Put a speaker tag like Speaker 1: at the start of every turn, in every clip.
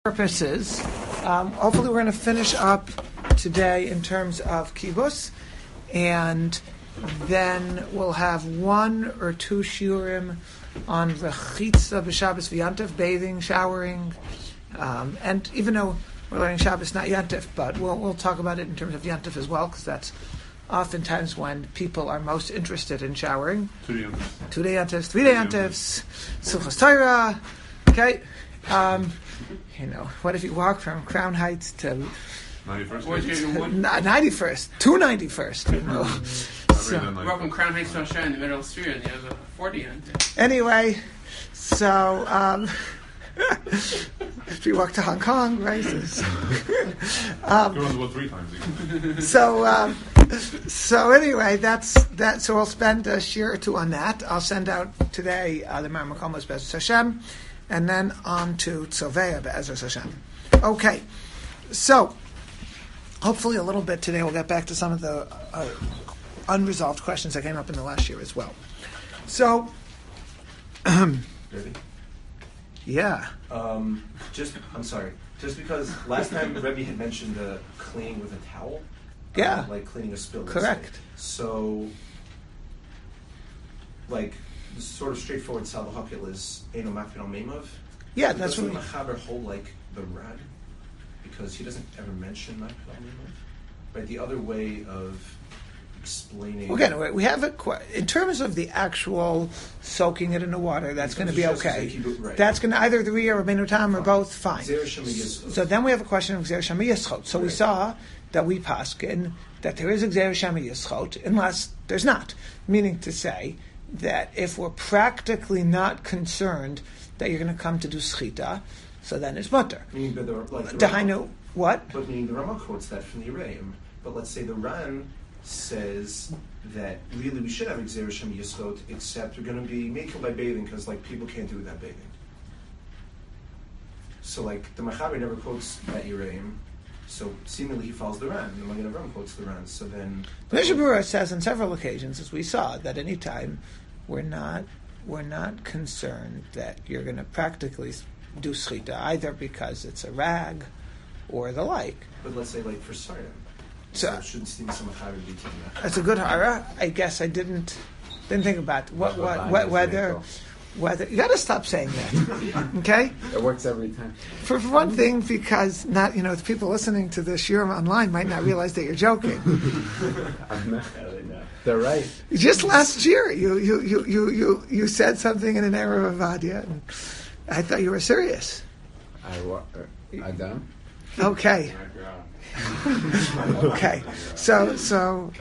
Speaker 1: Purposes. Hopefully we're going to finish up today in terms of kibbutz, and then we'll have one or two shiurim on rechitza b'Shabbos v'yantif, bathing, showering, and even though we're learning Shabbos, not yantif, but we'll talk about it in terms of yantif as well, because that's oftentimes when people are most interested in showering. 2-day yantifs, 3-day yantifs, Simchas Torah, okay? What if you walk from Crown Heights to 91st to 91st?
Speaker 2: So, walk from Crown Heights to Australia in the middle of the street, and you have a 40 on it.
Speaker 1: Anyway, so if you walk to Hong Kong, right?
Speaker 3: About 3 times.
Speaker 1: So anyway, that's that. So I'll spend a year or two on that. I'll send out today the Marmakomos Be'ezras Hashem. And then on to Tzovea Be'ezras Hashem. Okay, so hopefully a little bit today we'll get back to some of the unresolved questions that came up in the last year as well. So, yeah.
Speaker 4: Just because last time Rebbe had mentioned cleaning with a towel.
Speaker 1: Yeah.
Speaker 4: Like cleaning a spill.
Speaker 1: Correct.
Speaker 4: So, like, the sort of straightforward Salva Hakil is Eino Makpid al Meimav.
Speaker 1: Yeah, that's what
Speaker 4: Machaber hold like the rad, because he doesn't ever mention Makpid al Meimav. Right, the other way of explaining.
Speaker 1: Again, we have it in terms of the actual soaking it in the water. That's going to be okay.
Speaker 4: Right.
Speaker 1: That's going to either the Riyah or Rabbeinu Tam or both fine.
Speaker 4: So
Speaker 1: then we have a question of Gzeir Shema Yischot. So we saw that we paskin that there is a Gzeir Shema Yischot unless there's not, meaning to say that if we're practically not concerned that you're going to come to do schita, so then it's mutter.
Speaker 4: Meaning,
Speaker 1: what?
Speaker 4: But meaning the Rama quotes that from the Yereim. But let's say the Ran says that really we should have Gzeir Shema Yischot, except we're going to be makel by bathing because people can't do without bathing. So the Machaber never quotes that Yereim. So seemingly he follows the Ran. The Magen Avraham quotes the Ran. So then
Speaker 1: the Mishnah Berurah says on several occasions, as we saw, that any time we're not concerned that you're going to practically do schita, either because it's a rag or the like.
Speaker 4: But let's say for Sardim.
Speaker 1: So
Speaker 4: it shouldn't seem some Machaber be taking that.
Speaker 1: That's a good hara. I guess I didn't think about whether you got to stop saying that, okay?
Speaker 5: It works every time.
Speaker 1: For one thing, because not the people listening to this shiur online might not realize that you're joking.
Speaker 5: They're right.
Speaker 1: Just last year, you said something in an era of Vadia, and I thought you were serious.
Speaker 5: I don't.
Speaker 1: Okay. Okay. So.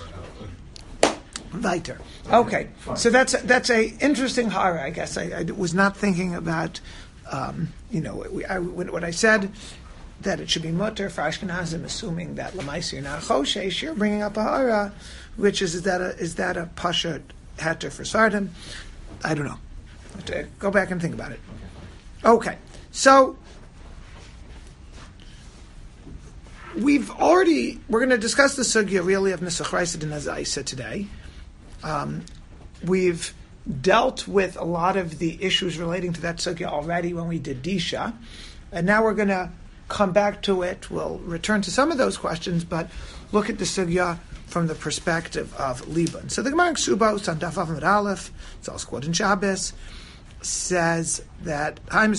Speaker 1: Weiter. Okay, so that's a interesting hara. I guess I was not thinking about, what I said, that it should be mutter for Ashkenazim, assuming that l'maisa you're not choshesh. You're bringing up a hara, which is that a pasha heter for sardim? I don't know. I have to go back and think about it. Okay, so we're going to discuss the sugya really of Nesach Raisa and Azaisa today. We've dealt with a lot of the issues relating to that sugya already when we did Disha, and now we're going to come back to it. We'll return to some of those questions, but look at the sugya from the perspective of Liban. So the Gemara in Ksubos on Daf Vav Amud Aleph, it's also quoted in Shabbos, says that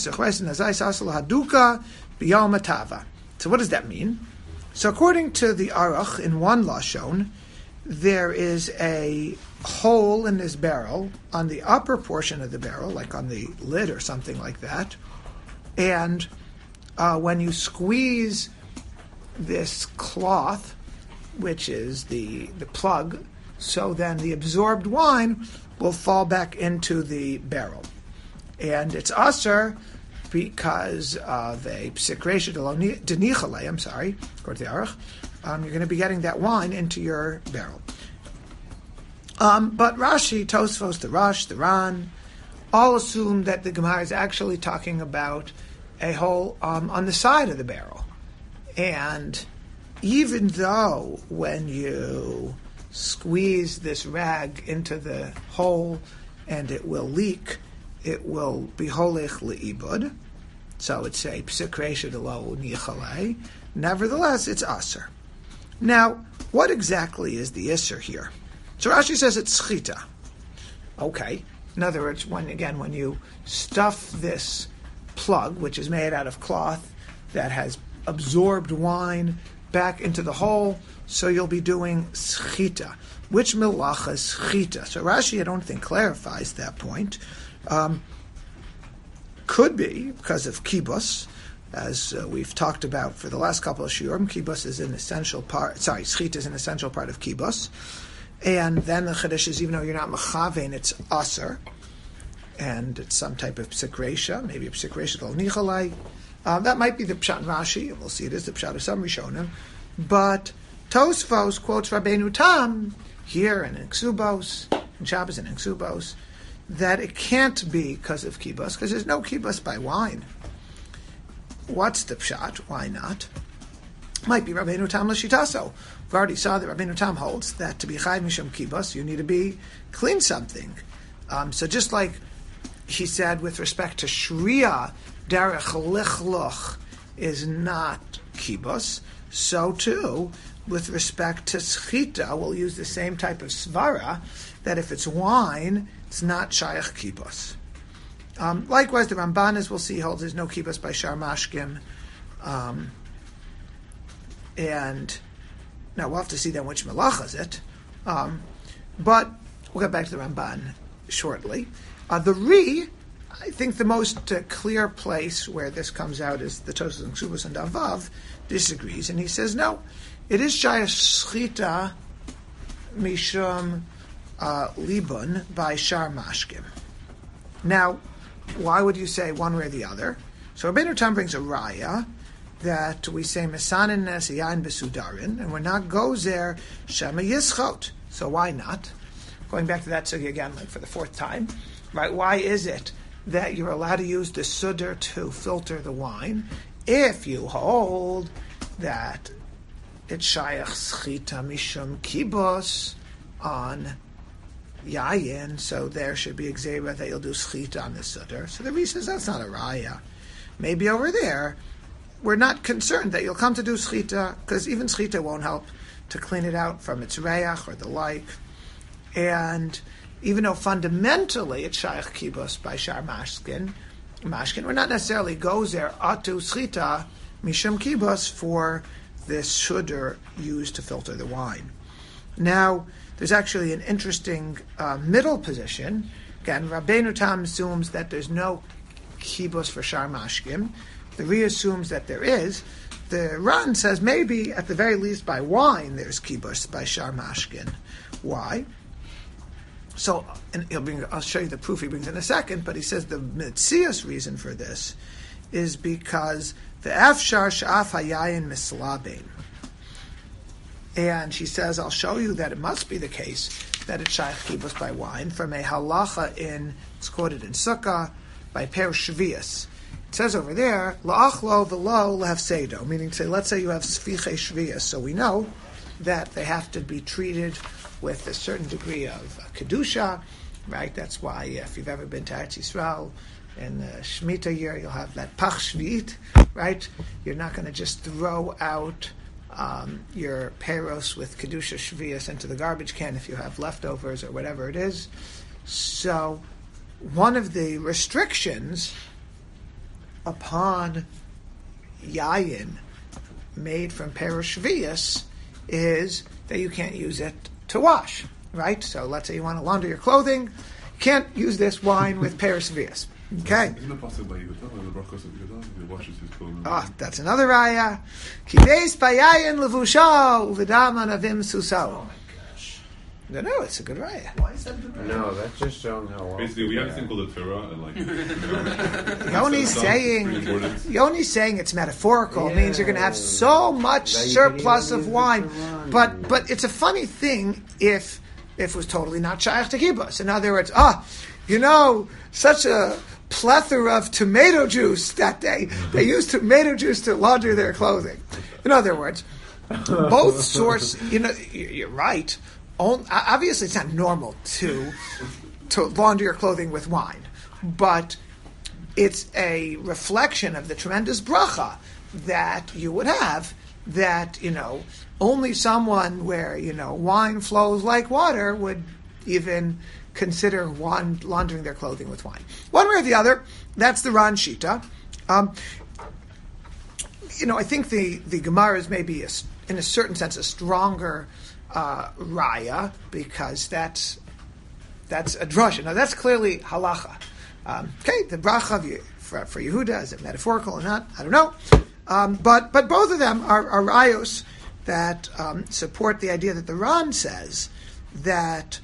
Speaker 1: So what does that mean? So according to the Aruch, in one lashon, there is a hole in this barrel on the upper portion of the barrel, like on the lid or something like that. And when you squeeze this cloth, which is the plug, so then the absorbed wine will fall back into the barrel. And it's aser because of a psik reisha denichalei, according to the Aruch, you're going to be getting that wine into your barrel. But Rashi, Tosfos, the Rosh, the Ran, all assume that the Gemara is actually talking about a hole on the side of the barrel. And even though when you squeeze this rag into the hole and it will leak, it will be holech le'ibud, So it's a psik reisha de lo nichalei. Nevertheless, it's aser. Now, what exactly is the isser here? So Rashi says it's schita. Okay. In other words, when you stuff this plug, which is made out of cloth that has absorbed wine back into the hole, so you'll be doing schita. Which melacha is schita? So Rashi, I don't think, clarifies that point. Could be because of kibus, as we've talked about for the last couple of shiurim. Kibus is an essential part. Sorry, schita is an essential part of kibus. And then the chiddush is, even though you're not mechavein, it's aser, and it's some type of psik reisha, maybe a psik reisha del nichalai. That might be the pshat in Rashi, and we'll see it is the pshat of some Rishonim. But Tosfos quotes Rabbeinu Tam here and in Ksubos, in Shabbos and in Ksubos, that it can't be because of kibus, because there's no kibus by wine. What's the pshat? Why not? Might be Rabbeinu Tam l'shitaso. We've already saw that Rabbeinu Tam holds that to be chayv mishum kibus, you need to be clean something. So just like he said with respect to shriya, derech lichloch is not kibus, so too with respect to schita, we'll use the same type of svara, that if it's wine, it's not shayach kibus. Likewise, the Ramban, as we'll see, holds there's no kibus by shar mashkim. And now we'll have to see then which melacha is it. But we'll get back to the Ramban shortly. The Ri, I think the most clear place where this comes out is the Tosfos and Ksubos, and Avav disagrees, and he says no, it is shayach schita mishum libun by shar mashkim. Now, why would you say one way or the other? So Rabbeinu Tam brings a raya that we say mesanin nes yain besudarin, and we're not gozer shema yischot. So why not? Going back to that sugi again, like for the fourth time, right? Why is it that you're allowed to use the sudar to filter the wine if you hold that it's shayach schita mishum kibos on yayin, so there should be exera that you'll do schita on the sudar. So the Ri says that's not a raya. Maybe over there, we're not concerned that you'll come to do schita, because even schita won't help to clean it out from its reach or the like. And even though fundamentally it's shayach kibos by shar mashkin, we're not necessarily goes there atu schita mishum kibos for this sudar used to filter the wine. Now, there's actually an interesting middle position. Again, Rabbeinu Tam assumes that there's no kibos for shar mashkim. The Ri assumes that there is. The Ran says maybe, at the very least, by wine there's kibos by shar mashkin. Why? So, and I'll show you the proof he brings in a second, but he says the mitzias reason for this is because the afshar sha'af hayayin mislabein. And she says, I'll show you that it must be the case that it's shayach kibus by wine from a halacha it's quoted in Sukkah, by Per Shvius. It says over there, la'achlo v'lo lehafsedo, meaning to say, let's say you have sfiche shvius, so we know that they have to be treated with a certain degree of kedusha, right? That's why if you've ever been to Eretz Yisrael, in the Shemitah year, you'll have that pach shvit, right? You're not going to just throw out your peros with kedusha shvius into the garbage can if you have leftovers or whatever it is. So, one of the restrictions upon yayin made from peros shvius is that you can't use it to wash, right? So, let's say you want to launder your clothing, you can't use this wine with peros shvius. Okay.
Speaker 3: Isn't it possible by Yudah, when the brachos of Yudah, he washes his clothing?
Speaker 1: That's another raya. Kideis payayin levusha uvidam anavim susao.
Speaker 4: Oh my gosh.
Speaker 1: No, it's a good raya.
Speaker 4: Why is that a good raya?
Speaker 5: No, that's just showing how old
Speaker 3: Basically, we
Speaker 5: you
Speaker 3: have
Speaker 5: are.
Speaker 3: this thing called the Torah, and like...
Speaker 1: Yoni's saying it's metaphorical. It means you're going to have so much
Speaker 5: That you
Speaker 1: surplus
Speaker 5: can
Speaker 1: of
Speaker 5: even
Speaker 1: wine.
Speaker 5: use it to run.
Speaker 1: But it's a funny thing if it was totally not shayach to kibbutz. In other words, such a plethora of tomato juice that day. They used tomato juice to launder their clothing. In other words, both sorts, you're right. Obviously, it's not normal to launder your clothing with wine. But it's a reflection of the tremendous bracha that you would have, that, only someone where, wine flows like water would even consider laundering their clothing with wine. One way or the other, that's the Ran Shita. I think the Gemara is maybe, in a certain sense, a stronger raya, because that's a drasha. Now, that's clearly halacha. The bracha for Yehuda, is it metaphorical or not? I don't know. But both of them are rayos that support the idea that the Ran says that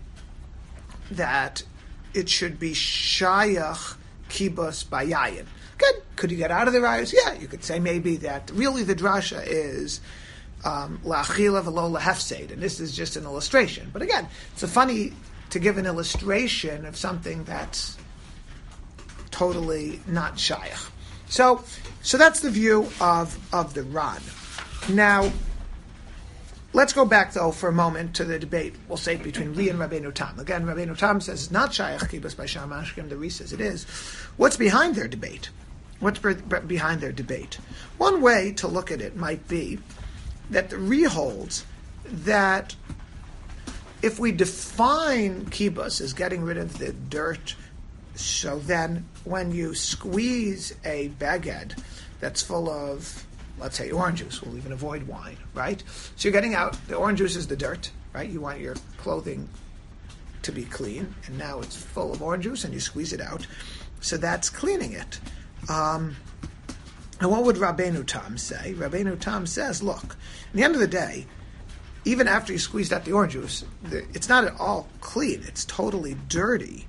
Speaker 1: it should be shayach kibus bayayin. Good. Could you get out of the rayos? Yeah, you could say maybe that really the drasha is la'achila v'lo lehefseid, and this is just an illustration. But again, it's funny to give an illustration of something that's totally not shayach. So that's the view of the Ran. Now, let's go back, though, for a moment to the debate, we'll say, between Ri and Rabbeinu Tam. Again, Rabbeinu Tam says it's not shayach kibus by Sham Ashkim. The Ri says it is. What's behind their debate? Behind their debate? One way to look at it might be that the Ri holds that if we define kibus as getting rid of the dirt, so then when you squeeze a baguette that's full of, let's say, orange juice, we'll even avoid wine, right? So you're getting out, the orange juice is the dirt, right? You want your clothing to be clean, and now it's full of orange juice, and you squeeze it out. So that's cleaning it. And what would Rabbeinu Tam say? Rabbeinu Tam says, look, at the end of the day, even after you squeezed out the orange juice, it's not at all clean. It's totally dirty.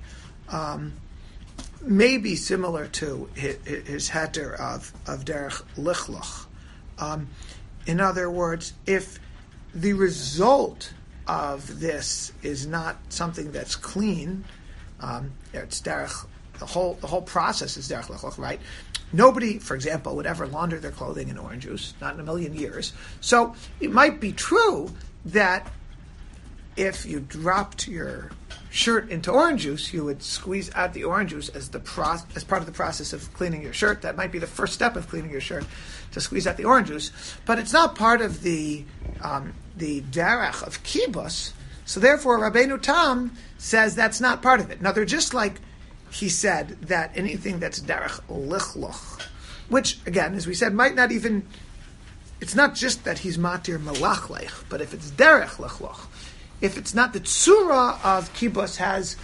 Speaker 1: Maybe similar to his heter of derech lichloch. In other words, if the result of this is not something that's clean, it's derech. The whole process is derech lichloch, right? Nobody, for example, would ever launder their clothing in orange juice, not in a million years. So it might be true that if you dropped your shirt into orange juice, you would squeeze out the orange juice as part of the process of cleaning your shirt. That might be the first step of cleaning your shirt, to squeeze out the orange juice. But it's not part of the derech of kibus. So therefore, Rabbeinu Tam says that's not part of it. Now, they're just like he said that anything that's derech lichloch, which, again, as we said, might not even, it's not just that he's matir melachlech, but if it's derech lichloch, if it's not the tzura of kibbutz has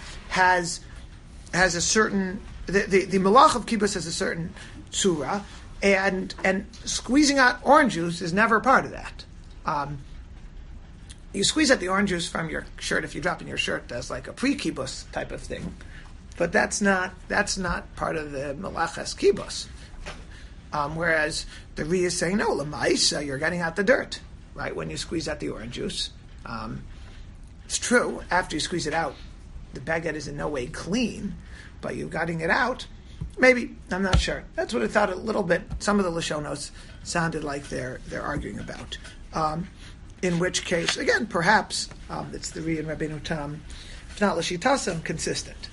Speaker 1: a certain, the melach of kibbutz has a certain tzura, and squeezing out orange juice is never part of that. You squeeze out the orange juice from your shirt if you drop in your shirt as like a pre-kibbutz type of thing, but that's not part of the melachas kibbutz. Whereas the Ri is saying, no, l'maisa, you're getting out the dirt, right, when you squeeze out the orange juice. It's true, after you squeeze it out, the baguette is in no way clean, but you're getting it out. Maybe, I'm not sure. That's what I thought a little bit. Some of the Lashonos sounded like they're arguing about. In which case, again, perhaps it's the Ri and Rabbeinu Tam, if not Lashitasam, consistent.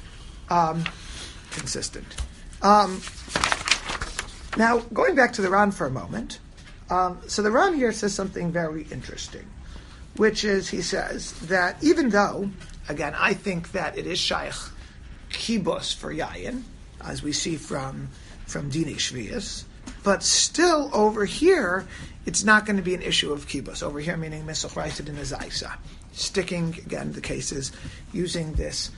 Speaker 1: Now, going back to the Ran for a moment, so the Ran here says something very interesting, which is, he says that even though, again, I think that it is shaykh kibus for yayin, as we see from Dini Shvius, but still over here, it's not going to be an issue of kibus. Over here, meaning misach raisid in a zaisa. Sticking, again, the cases, using this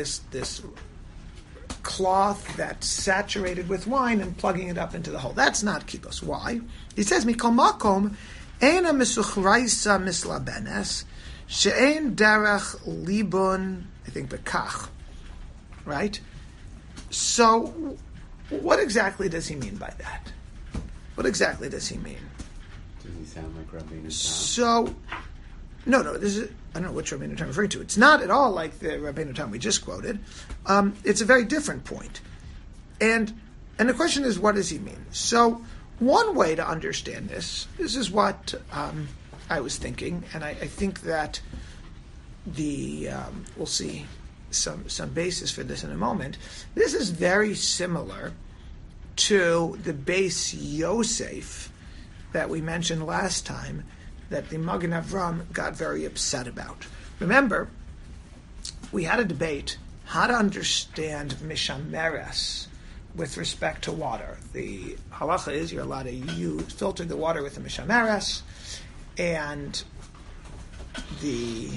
Speaker 1: cloth that's saturated with wine and plugging it up into the hole. That's not kibus. Why? He says, mikol makom, Eina misuchraisa mislabenes, she'ein derech libun, I think, bekach. Right? So, what exactly does he mean by that? What exactly does he mean?
Speaker 5: Does he sound like Rabbeinu Tam?
Speaker 1: So, no, this is, I don't know which Rabbeinu Tam I'm referring to. It's not at all like the Rabbeinu Tam we just quoted. It's a very different point. And the question is, what does he mean? So, one way to understand this is what I was thinking, and I think that we'll see some basis for this in a moment. This is very similar to the base Yosef that we mentioned last time that the Magen Avram got very upset about. Remember, we had a debate how to understand Mishameres with respect to water. The halacha is you're allowed to filter the water with a Mishameres, and the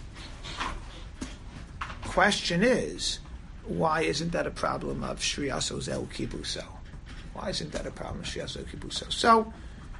Speaker 1: question is, why isn't that a problem of Shriyaso Zeu Kibuso? Why isn't that a problem of Shriyaso Kibuso? So,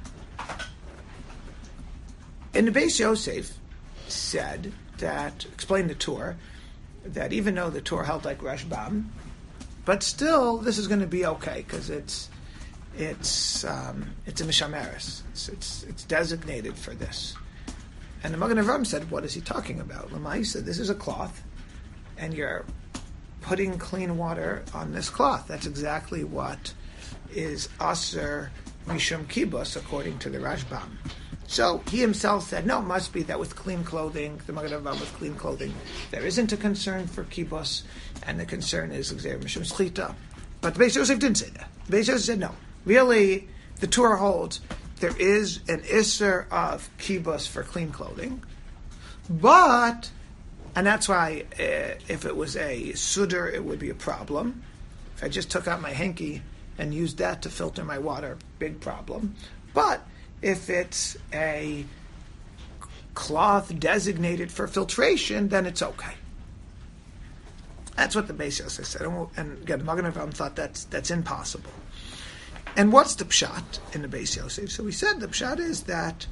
Speaker 1: in the base Yosef said that, explained the Torah, that even though the Torah held like Rashbam, but still this is going to be okay because it's a Mishameres. It's designated for this. And the Magen Avram said, what is he talking about? Lamai said, this is a cloth, and you're putting clean water on this cloth. That's exactly what is Aser Mishum Kibus, according to the Rashbam. So he himself said, no, it must be that with clean clothing, the Magen Avram with clean clothing, there isn't a concern for Kibus, and the concern is Gzeir Mishum Schita. But the Beis Yosef didn't say that. The Beis Yosef said, no. Really, the Torah holds there is an Isser of Kibus for clean clothing, but, and that's why if it was a Sudar, it would be a problem. If I just took out my hanky and used that to filter my water, big problem. But if it's a cloth designated for filtration, then it's okay. That's what the Beis Yosef said. And again, the Magen Avram thought that's impossible. And what's the pshat in the Beis Yosef? So we said the pshat is that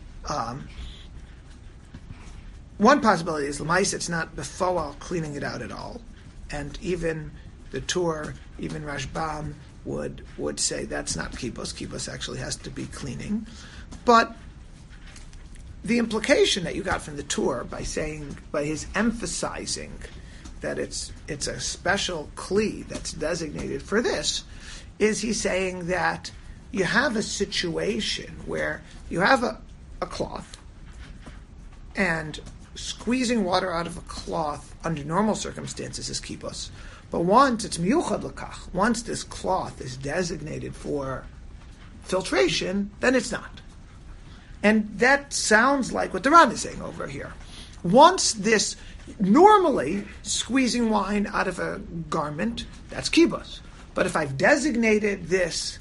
Speaker 1: one possibility is l'mais, it's not before cleaning it out at all, and even the Torah, even Rashbam would say that's not kibus. Kibus actually has to be cleaning. But the implication that you got from the Torah by his emphasizing that it's a special kli that's designated for this, is he's saying that you have a situation where you have a cloth, and squeezing water out of a cloth under normal circumstances is kibus. But once it's miyuchad l'kach, once this cloth is designated for filtration, then it's not. And that sounds like what the Ran is saying over here. Once this, normally squeezing wine out of a garment, that's kibus. But if I've designated this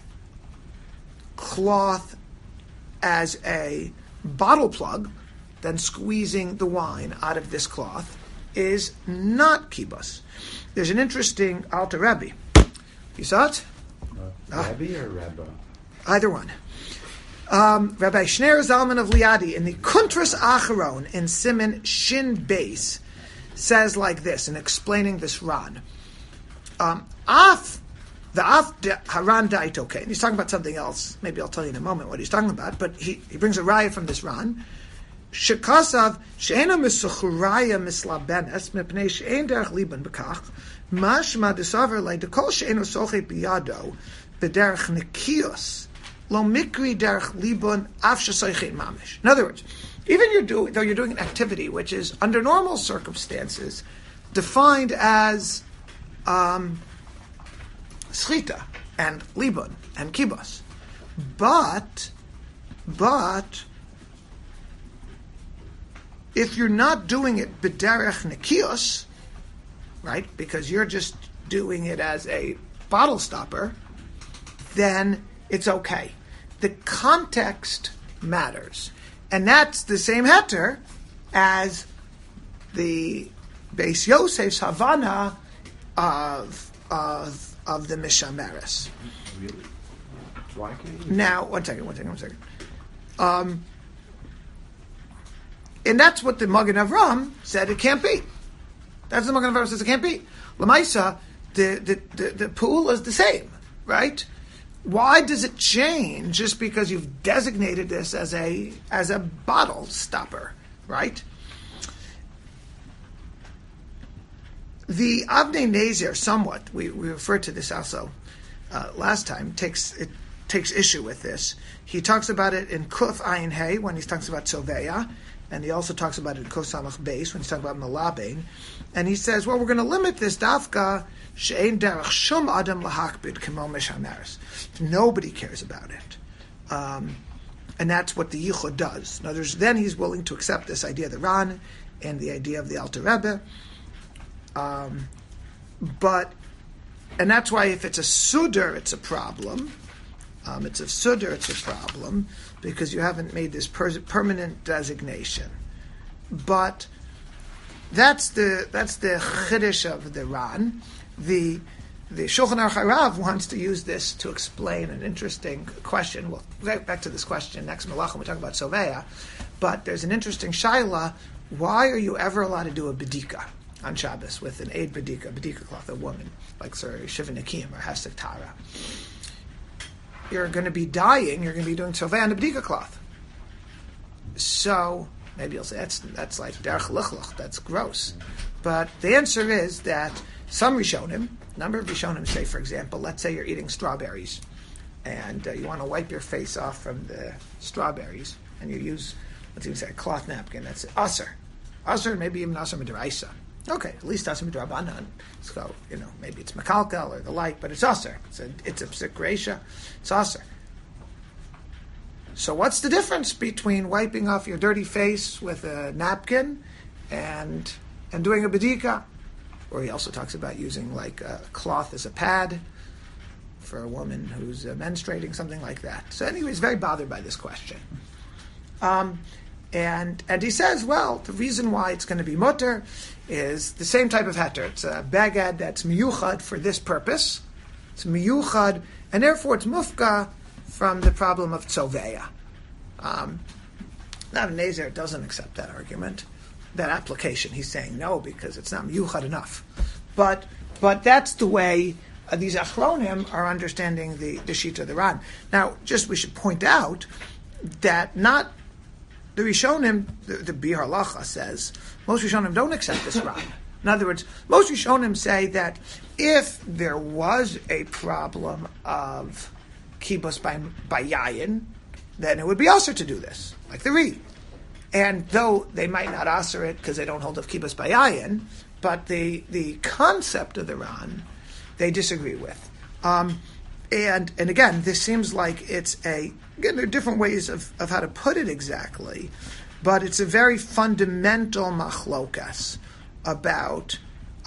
Speaker 1: cloth as a bottle plug, then squeezing the wine out of this cloth is not kibus. There's an interesting Alter Rebbe. You saw it?
Speaker 5: Rebbe or Rebbe?
Speaker 1: Either one. Rabbi Shner Zalman of Liadi in the Kuntras Acharon in Siman Shin Beis says like this in explaining this Ran. The Af Haran Dait, okay. And he's talking about something else. Maybe I'll tell you in a moment what he's talking about. But he brings a raya from this Ran. Shekasav she'ena misuchuraya mislabenes mipnei she'en derech liban bekach mashma desaver lei dekol she'enu soche biyado b'derech nekios lo mikri derech liban af shesoichet mamish. In other words, even though you're doing an activity which is under normal circumstances defined as schita and liban and kibas, but if you're not doing it b'derech nekios, right, because you're just doing it as a bottle stopper, then it's okay. The context matters. And that's the same heter as the Beis Yosef's Havana of the Mishameres.
Speaker 5: Really? Why can't you?
Speaker 1: Now, one second. And that's what the Magen Avram said it can't be. That's what the Magen Avram says it can't be. Lamaisa, the pool is the same, right? Why does it change just because you've designated this as a bottle stopper, right? The Avnei Nezer, somewhat, we referred to this also last time, takes issue with this. He talks about it in Kuf Ayin Hey when he talks about Soveya, and he also talks about it in Kosamach Beis when he's talking about Malabain, and he says, well, we're going to limit this dafka she'ein derech shum adam lahakbid kemo mishameres. Nobody cares about it. And that's what the Yichud does. In other words, then he's willing to accept this idea of the Ran and the idea of the Alter Rebbe. And that's why if it's a Sudar, it's a problem. It's a Sudar, it's a problem, because you haven't made this permanent designation. But that's the Chiddush of the Ran. The Shulchan Aruch Harav wants to use this to explain an interesting question. We'll get back to this question next Malachim. We talk about Soveya, but there's an interesting shaila. Why are you ever allowed to do a bedika on Shabbos with an aid bedika cloth, a woman like Shiva Nakim or Hasek Tara? You're going to be dying. You're going to be doing Soveya on the bedika cloth. So maybe you'll say that's like derech lichlach. That's gross. But the answer is that some Rishonim, a number of Rishonim say, for example, let's say you're eating strawberries and you want to wipe your face off from the strawberries and you use, let's even say, a cloth napkin. That's Aser. Aser, maybe even Aser Midaraisa. Okay, at least Aser Midarabanan. So, maybe it's Makalkal or the like, but it's Aser. It's a Psik Reisha. It's Aser. So what's the difference between wiping off your dirty face with a napkin and doing a bedika? Or he also talks about using like a cloth as a pad for a woman who's menstruating, something like that. So anyway, he's very bothered by this question. And he says, well, the reason why it's going to be mutter is the same type of heter. It's a bagad that's miyuchad for this purpose. It's miyuchad, and therefore it's mufka from the problem of tzoveya. Nebuchadnezzar doesn't accept that argument. That application, he's saying no because it's not miyuchad enough, but that's the way these achronim are understanding the shita of the Ran. Now, we should point out that not the Rishonim, the Bir Halacha says most Rishonim don't accept this Ran. In other words, most Rishonim say that if there was a problem of kibus by yayin, then it would be also to do this, like the Reed. And though they might not answer it because they don't hold of kibbutz bayayin, but the concept of the Ran, they disagree with. And again, this seems like there are different ways of how to put it exactly, but it's a very fundamental machlokas about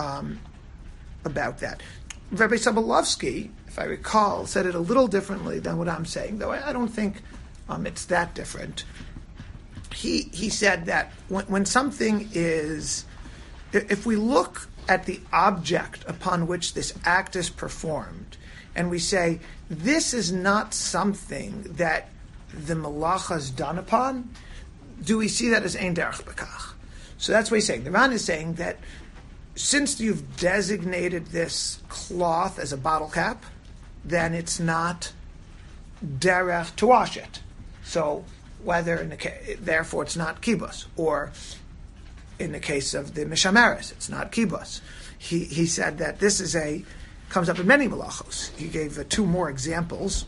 Speaker 1: that. Rabbi Sobolovsky, if I recall, said it a little differently than what I'm saying, though I don't think it's that different. He said that when something is, if we look at the object upon which this act is performed, and we say, this is not something that the malacha is done upon, do we see that as ein derech bekach? So that's what he's saying. The Ran is saying that since you've designated this cloth as a bottle cap, then it's not derech to wash it. So therefore it's not kibbutz, or in the case of the mishameres, it's not kibbutz. He said that this comes up in many malachos. He gave two more examples.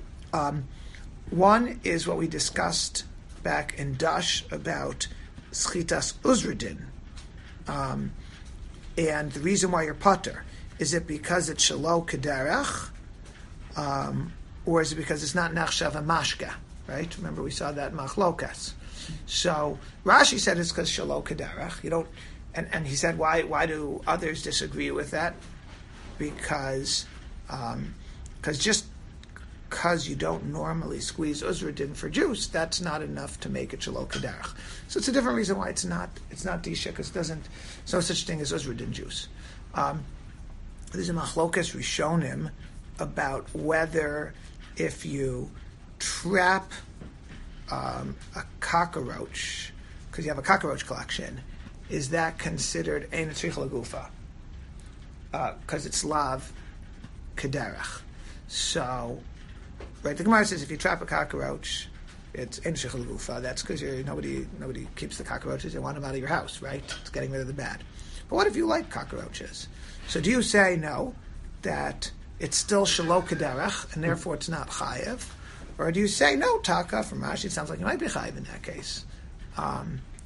Speaker 1: One is what we discussed back in Dash about schitas uzredin, and the reason why you're pater, is it because it's shelo kederach, or is it because it's not nachshav and mashka? Right? Remember, we saw that machlokas. So Rashi said it's because shelo kederach. You don't, and he said why do others disagree with that? Because just because you don't normally squeeze uzredin for juice, that's not enough to make it shelo kederach. So it's a different reason why it's not disha, because it doesn't. There's no such thing as uzredin juice. There's a machlokas rishonim about whether if you trap a cockroach, because you have a cockroach collection, is that considered ein tzrich lagufa? Because it's lav kederach. So, right, the Gemara says if you trap a cockroach, it's ein tzrich lagufa. That's because nobody keeps the cockroaches. They want them out of your house, right? It's getting rid of the bad. But what if you like cockroaches? So do you say no, that it's still shelo kederach, and therefore it's not chayev? Or do you say, no, taka, from Rashi, it sounds like you might be chayiv in that case.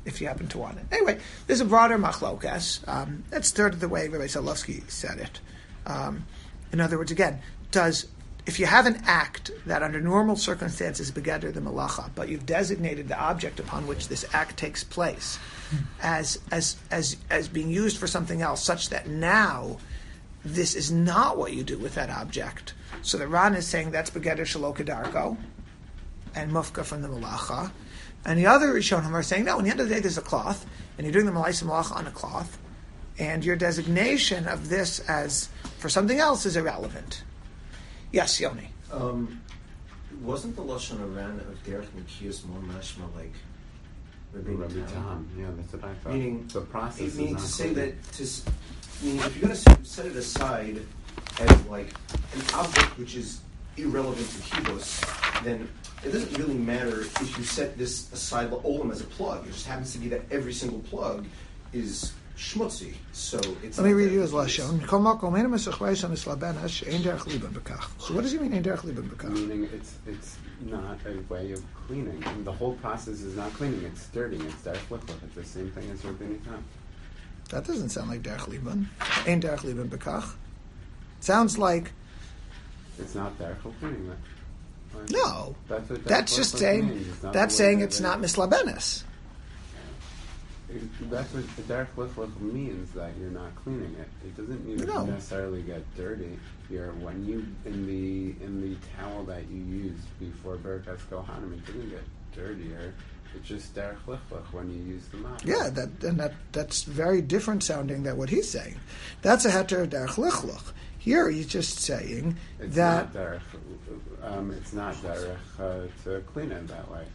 Speaker 1: if you happen to want it. Anyway, there's a broader machlokas. That's sort of the way Rabbi Solovsky said it. In other words, again, if you have an act that under normal circumstances begeder the malacha, but you've designated the object upon which this act takes place as being used for something else, such that now this is not what you do with that object. So the Ran is saying that's begeder shelo kedarko and mufka from the malacha. And the other Rishonim are saying, no, in the end of the day there's a cloth, and you're doing the malaisa malacha on a cloth, and your designation of this as for something else is irrelevant. Yes, Yoni.
Speaker 4: Wasn't the Lashon Aran of Derech Nikias more mashma like
Speaker 5: Rabbi Tam? Yeah, that's what I thought.
Speaker 4: Meaning,
Speaker 5: the process
Speaker 4: meaning
Speaker 5: is
Speaker 4: to
Speaker 5: not
Speaker 4: say
Speaker 5: clear.
Speaker 4: that, meaning if you're going to set it aside as like an object which is irrelevant to kibbutz, then it doesn't really matter if you set this aside olam as a plug. It just happens to be that every single plug is schmutzy. So it's.
Speaker 1: Let me read you his lashon. So what does he mean? Ein derech liban b'kach?
Speaker 5: Meaning it's not a way of cleaning. And the whole process is not cleaning. It's dirty. It's derech lichlich. It's the same thing as Rabbeinu Tam.
Speaker 1: That doesn't sound like derech liban. Ein derech liban b'kach. Sounds like.
Speaker 5: It's not derech cleaning.
Speaker 1: No,
Speaker 5: that's what
Speaker 1: that's just saying. That's saying it's not mislabenis.
Speaker 5: That's what the derech lichlich means, that you're not cleaning it. It doesn't need to necessarily get dirty. Here, when you in the towel that you used before Birkas Kohanim, it didn't get dirtier. It's just derech lichlich when you use the mop.
Speaker 1: Yeah, that's very different sounding than what he's saying. That's a heter derech lichlich. Here he's just saying
Speaker 5: it's
Speaker 1: that
Speaker 5: not derech. It's not derech to clean it that way.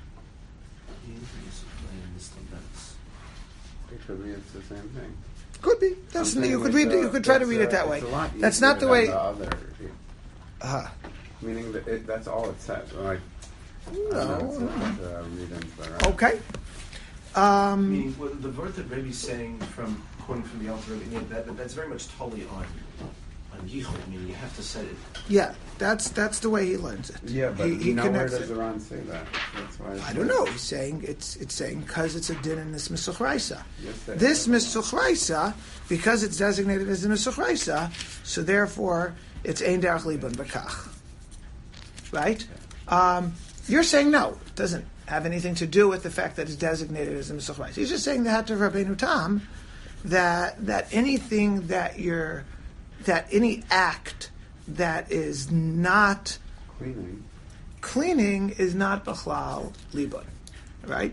Speaker 5: It could be it's the same thing.
Speaker 1: Could be. That's you could read. You could try to read it that way. That's not the way.
Speaker 5: The other, meaning that that's all it says. Like,
Speaker 1: no.
Speaker 5: Read into the
Speaker 1: okay.
Speaker 4: Meaning, well, the word that Rebbe's saying quoting from the Alter Rebbe, that's very much totally on yichud. I mean, you have to set it.
Speaker 1: Yeah, that's the way he learns it.
Speaker 5: Yeah, but
Speaker 1: he
Speaker 5: where does the Ran say that? That's why
Speaker 1: I don't know. He's saying it's saying because it's a din in this misuch raisa.
Speaker 5: Yes,
Speaker 1: this misuch raisa, because it's designated as a misuch raisa, so therefore it's ein derech liban b'kach. Right? You're saying no. It doesn't have anything to do with the fact that it's designated as a misuch raisa. He's just saying the hat of Rabbeinu Tam that anything that any act that is not cleaning is not b'chlal liban, right?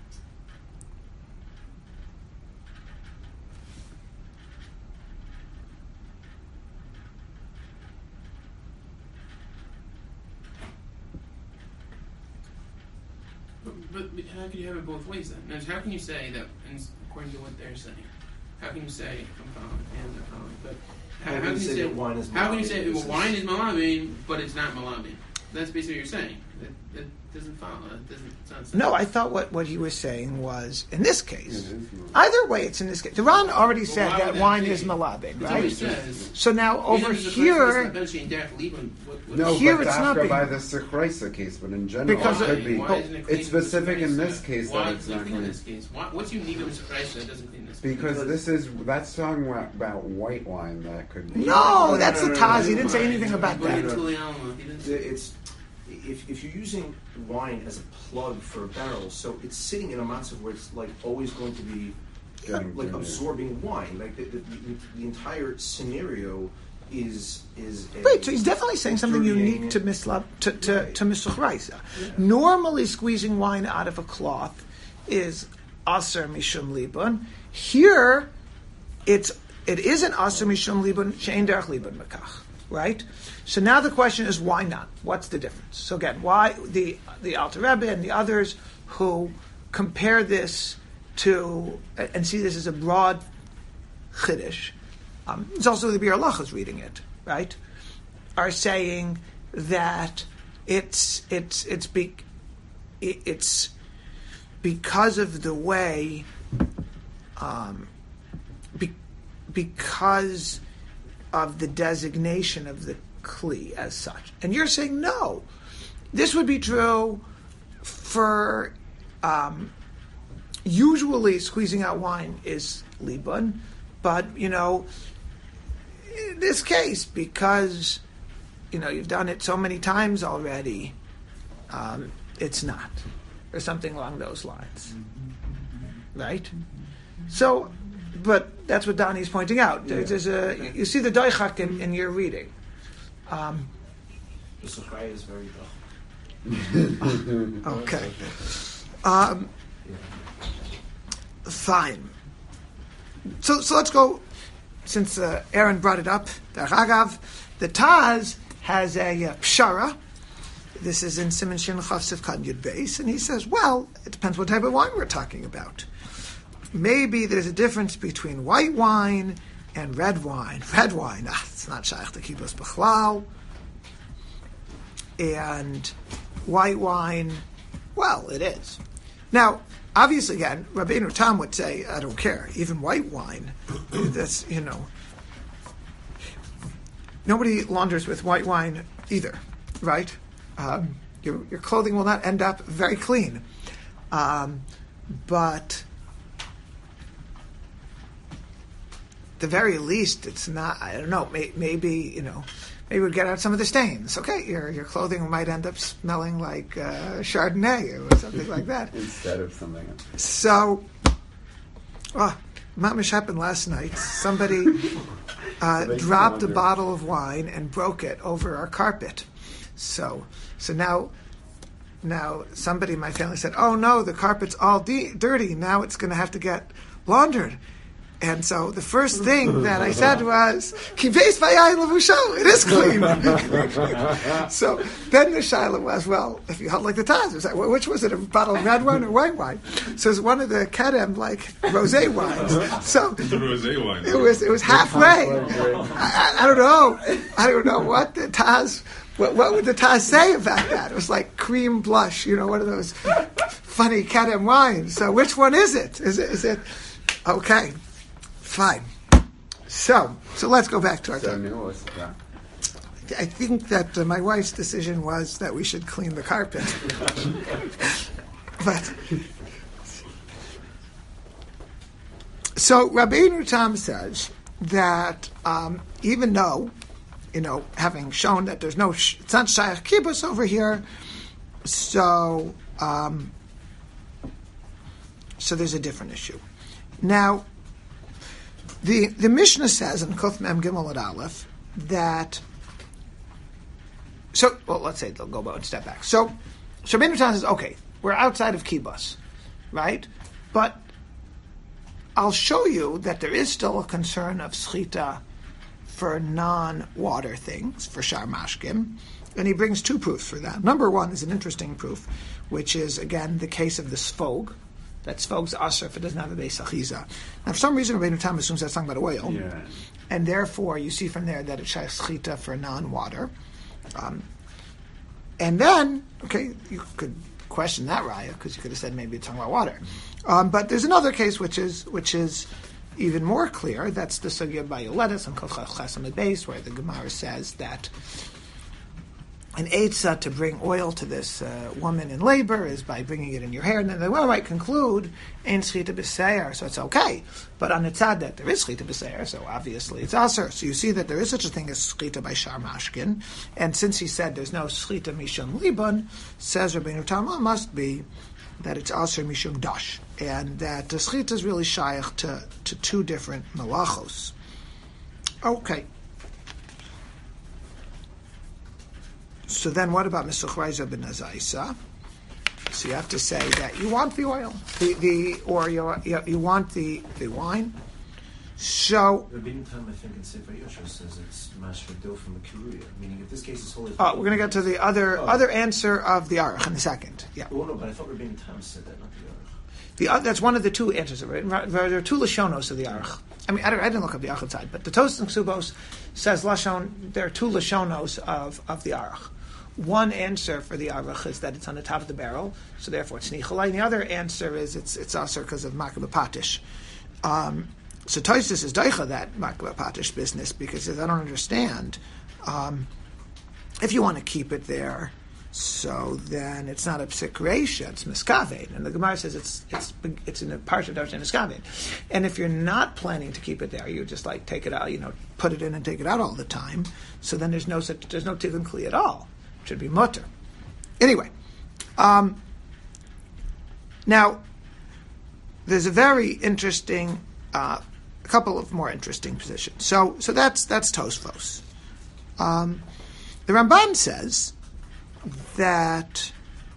Speaker 2: But how can you have it both ways then? Now, how can you say that, according to what they're saying, how can you say but how can you say that wine is malabim? How can you say wine is malabim, but it's not malabim? That's basically what you're saying. That doesn't follow. That doesn't sound sensible.
Speaker 1: No, I thought what he was saying was, in this case, either way it's in this case. The Ran already said that wine is malabim, right? So now over here,
Speaker 5: no,
Speaker 1: here
Speaker 5: but
Speaker 1: it's not
Speaker 5: by the Sechreisa case, but in general
Speaker 1: because
Speaker 5: it could be. It's specific in this case
Speaker 2: that
Speaker 5: it's not clean.
Speaker 2: In this case? What's unique about Sechreisa that doesn't clean this?
Speaker 5: Because that's talking about white wine that could be.
Speaker 1: No, that's the Taz. He didn't say anything about that.
Speaker 4: It's if you're using wine as a plug for a barrel, so it's sitting in a matzav where it's like always going to be like absorbing wine. Like the entire scenario is
Speaker 1: right. So he's definitely saying something unique to misuch raisa. Normally, squeezing wine out of a cloth is aser mishum liban. Here, it isn't aser mishum liban she'ein derech liban mekach. Right? So now the question is, why not? What's the difference? So again, why the Alter Rebbe and the others who compare this to and see this as a broad chiddush, it's also the Bir Halachos reading it, right? Are saying that it's because of the way, because of the designation of the kli as such. And you're saying no. This would be true for usually squeezing out wine is libun, but in this case, because you've done it so many times already, it's not, or something along those lines, right? So, but that's what Donnie's pointing out. You see the doichak in your reading.
Speaker 4: The Suchai is very
Speaker 1: tough. Okay. Fine. So let's go, since Aaron brought it up, the Taz has a pshara. This is in Siman Shin Chafsif Kan Yud Beis, and he says, well, it depends what type of wine we're talking about. Maybe there's a difference between white wine and red wine. Red wine, it's not shaykh to kibbutz b'chlal. And white wine, well, it is. Now, obviously, again, Rabbeinu Tam would say, I don't care, even white wine, that's, nobody launders with white wine either, right? Your clothing will not end up very clean. But at the very least, it's not, I don't know, maybe we'd get out some of the stains. Okay, your clothing might end up smelling like Chardonnay or something like that.
Speaker 5: Instead of something else.
Speaker 1: So, mamish happened last night. Somebody dropped a bottle of wine and broke it over our carpet. So now somebody in my family said, "Oh no, the carpet's all dirty. Now it's going to have to get laundered." And so the first thing that I said was, "Kiveis v'yayin levusho." It is clean. So then the shaila was, well, if you held like the Taz, it was like, well, which was it, a bottle of red wine or white wine? So it's one of the Kedem, like rosé wines. So
Speaker 3: it's a rosé wine.
Speaker 1: It was halfway. I don't know what the Taz. What would the Taz say about that? It was like cream blush, one of those funny Kedem wines. So which one is it? Is it okay? Fine. So let's go back to our topic. I think that my wife's decision was that we should clean the carpet. But so Rabbeinu Tam says that even though, having shown that there's it's not shaykh kibbutz over here, so there's a different issue. Now, the Mishnah says in Kuf Mem Gimel Ad Aleph that. So, well, let's say they'll go one step back. So Rabbeinu Tam says, okay, we're outside of kibbutz, right? But I'll show you that there is still a concern of schita for non-water things, for shar mashkim, and he brings two proofs for that. Number one is an interesting proof, which is, again, the case of the sfog. That sfog's asher if it doesn't have a beis achiza. Now, for some reason, Rabbeinu Tam assumes that's talking about oil, and therefore you see from there that it's shaykh schita for non-water. And then, okay, you could question that raya because you could have said maybe it's talking about water. But there's another case which is even more clear. That's the sugya by Yoledes and Kol Chesam Beis, where the Gemara says that an eitzah to bring oil to this woman in labor is by bringing it in your hair, and then they might conclude in schita b'seir, so it's okay. But on the tzad there is schita b'seir, so obviously it's aser. So you see that there is such a thing as schita by shar mashkin, and since he said there's no schita mishum libun, says Rabbeinu Tam, must be that it's aser mishum dash, and that the schita is really shaykh to two different malachos. Okay. So then what about Mr. Chreiza ben Azaisa? So you have to say that you want the oil, or you want the wine. So
Speaker 4: Rabbeinu Tam, I think in Sefer Yosher says it's mashvadil from the kiruya, meaning if this case is holy.
Speaker 1: We're going to get to the other answer of the aruch in a second. Yeah.
Speaker 4: Oh no, but I thought Rabbeinu Tam said that, not the aruch.
Speaker 1: That's one of the two answers of it. There are two lashonos of the aruch. I mean, I didn't look up the aruch side, but the Tosfos and Ksubos says lashon. There are two lashonos of the aruch. One answer for the aruch is that it's on the top of the barrel, so therefore it's nichalai. The other answer is it's aser because of makabah patish. So Tosfos is daicha that makabah patish business because he says, I don't understand. If you want to keep it there, So then it's not a psik reisha, it's miskavein. And the Gemara says it's in a parsha darshan miskavein. And if you're not planning to keep it there, you just like take it out, put it in and take it out all the time. So then there's no tikkun kli at all. It should be mutter. Anyway, now there's a very interesting, a couple of more interesting positions. So that's Tosfos. The Ramban says that.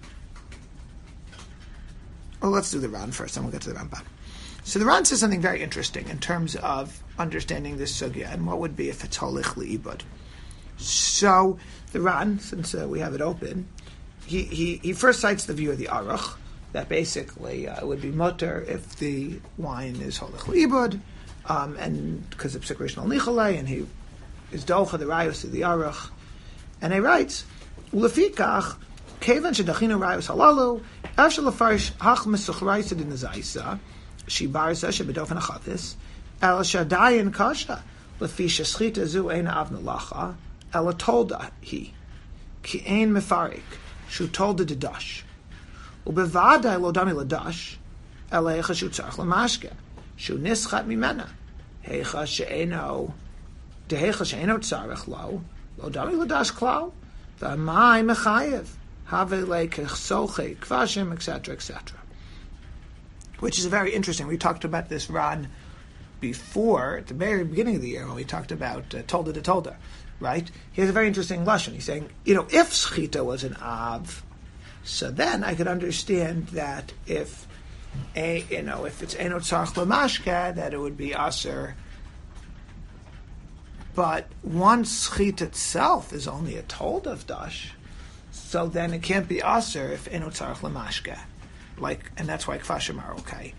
Speaker 1: Well, let's do the Ran first, then we'll get to the Ramban. So the Ran says something very interesting in terms of understanding this sugya and what would be if it's holich li'ibud. So the Ran, since we have it open, he first cites the view of the Aruch that basically it would be mutter if the wine is holich li'ibud, and because of psik rishon nichalei, and he is docha the rayos of the Aruch, and he writes. Ulefikach, kevan shedachinu rayos halalu, afshel lefarish hach mesuchraisa din zaisa, shibarza shebedofen achavis, el shadayin kasha, lefi sheschita zu eina avna lacha, el tolda he, ki ein mefarik, shu tolda dedash, ubevadai lo dami ladash, el eicha shu tzarch lamashke, shu nischat mimena, heicha she'eno, dehecha she'eno tzarech lo dami ladash klau, V'mai mechayev, have like soche, kvashim, etc., etc. Which is very interesting. We talked about this Ran before, at the very beginning of the year, when we talked about Tolda de Tolda, right? He has a very interesting lashon. He's saying, if Schita was an Av, so then I could understand that if it's Enot Tzarch Lamashka, that it would be Aser. But once Schit itself is only a told of Dash, so then it can't be Aser if Enot Tzarch Lamashka. And that's why Kfashim are okay.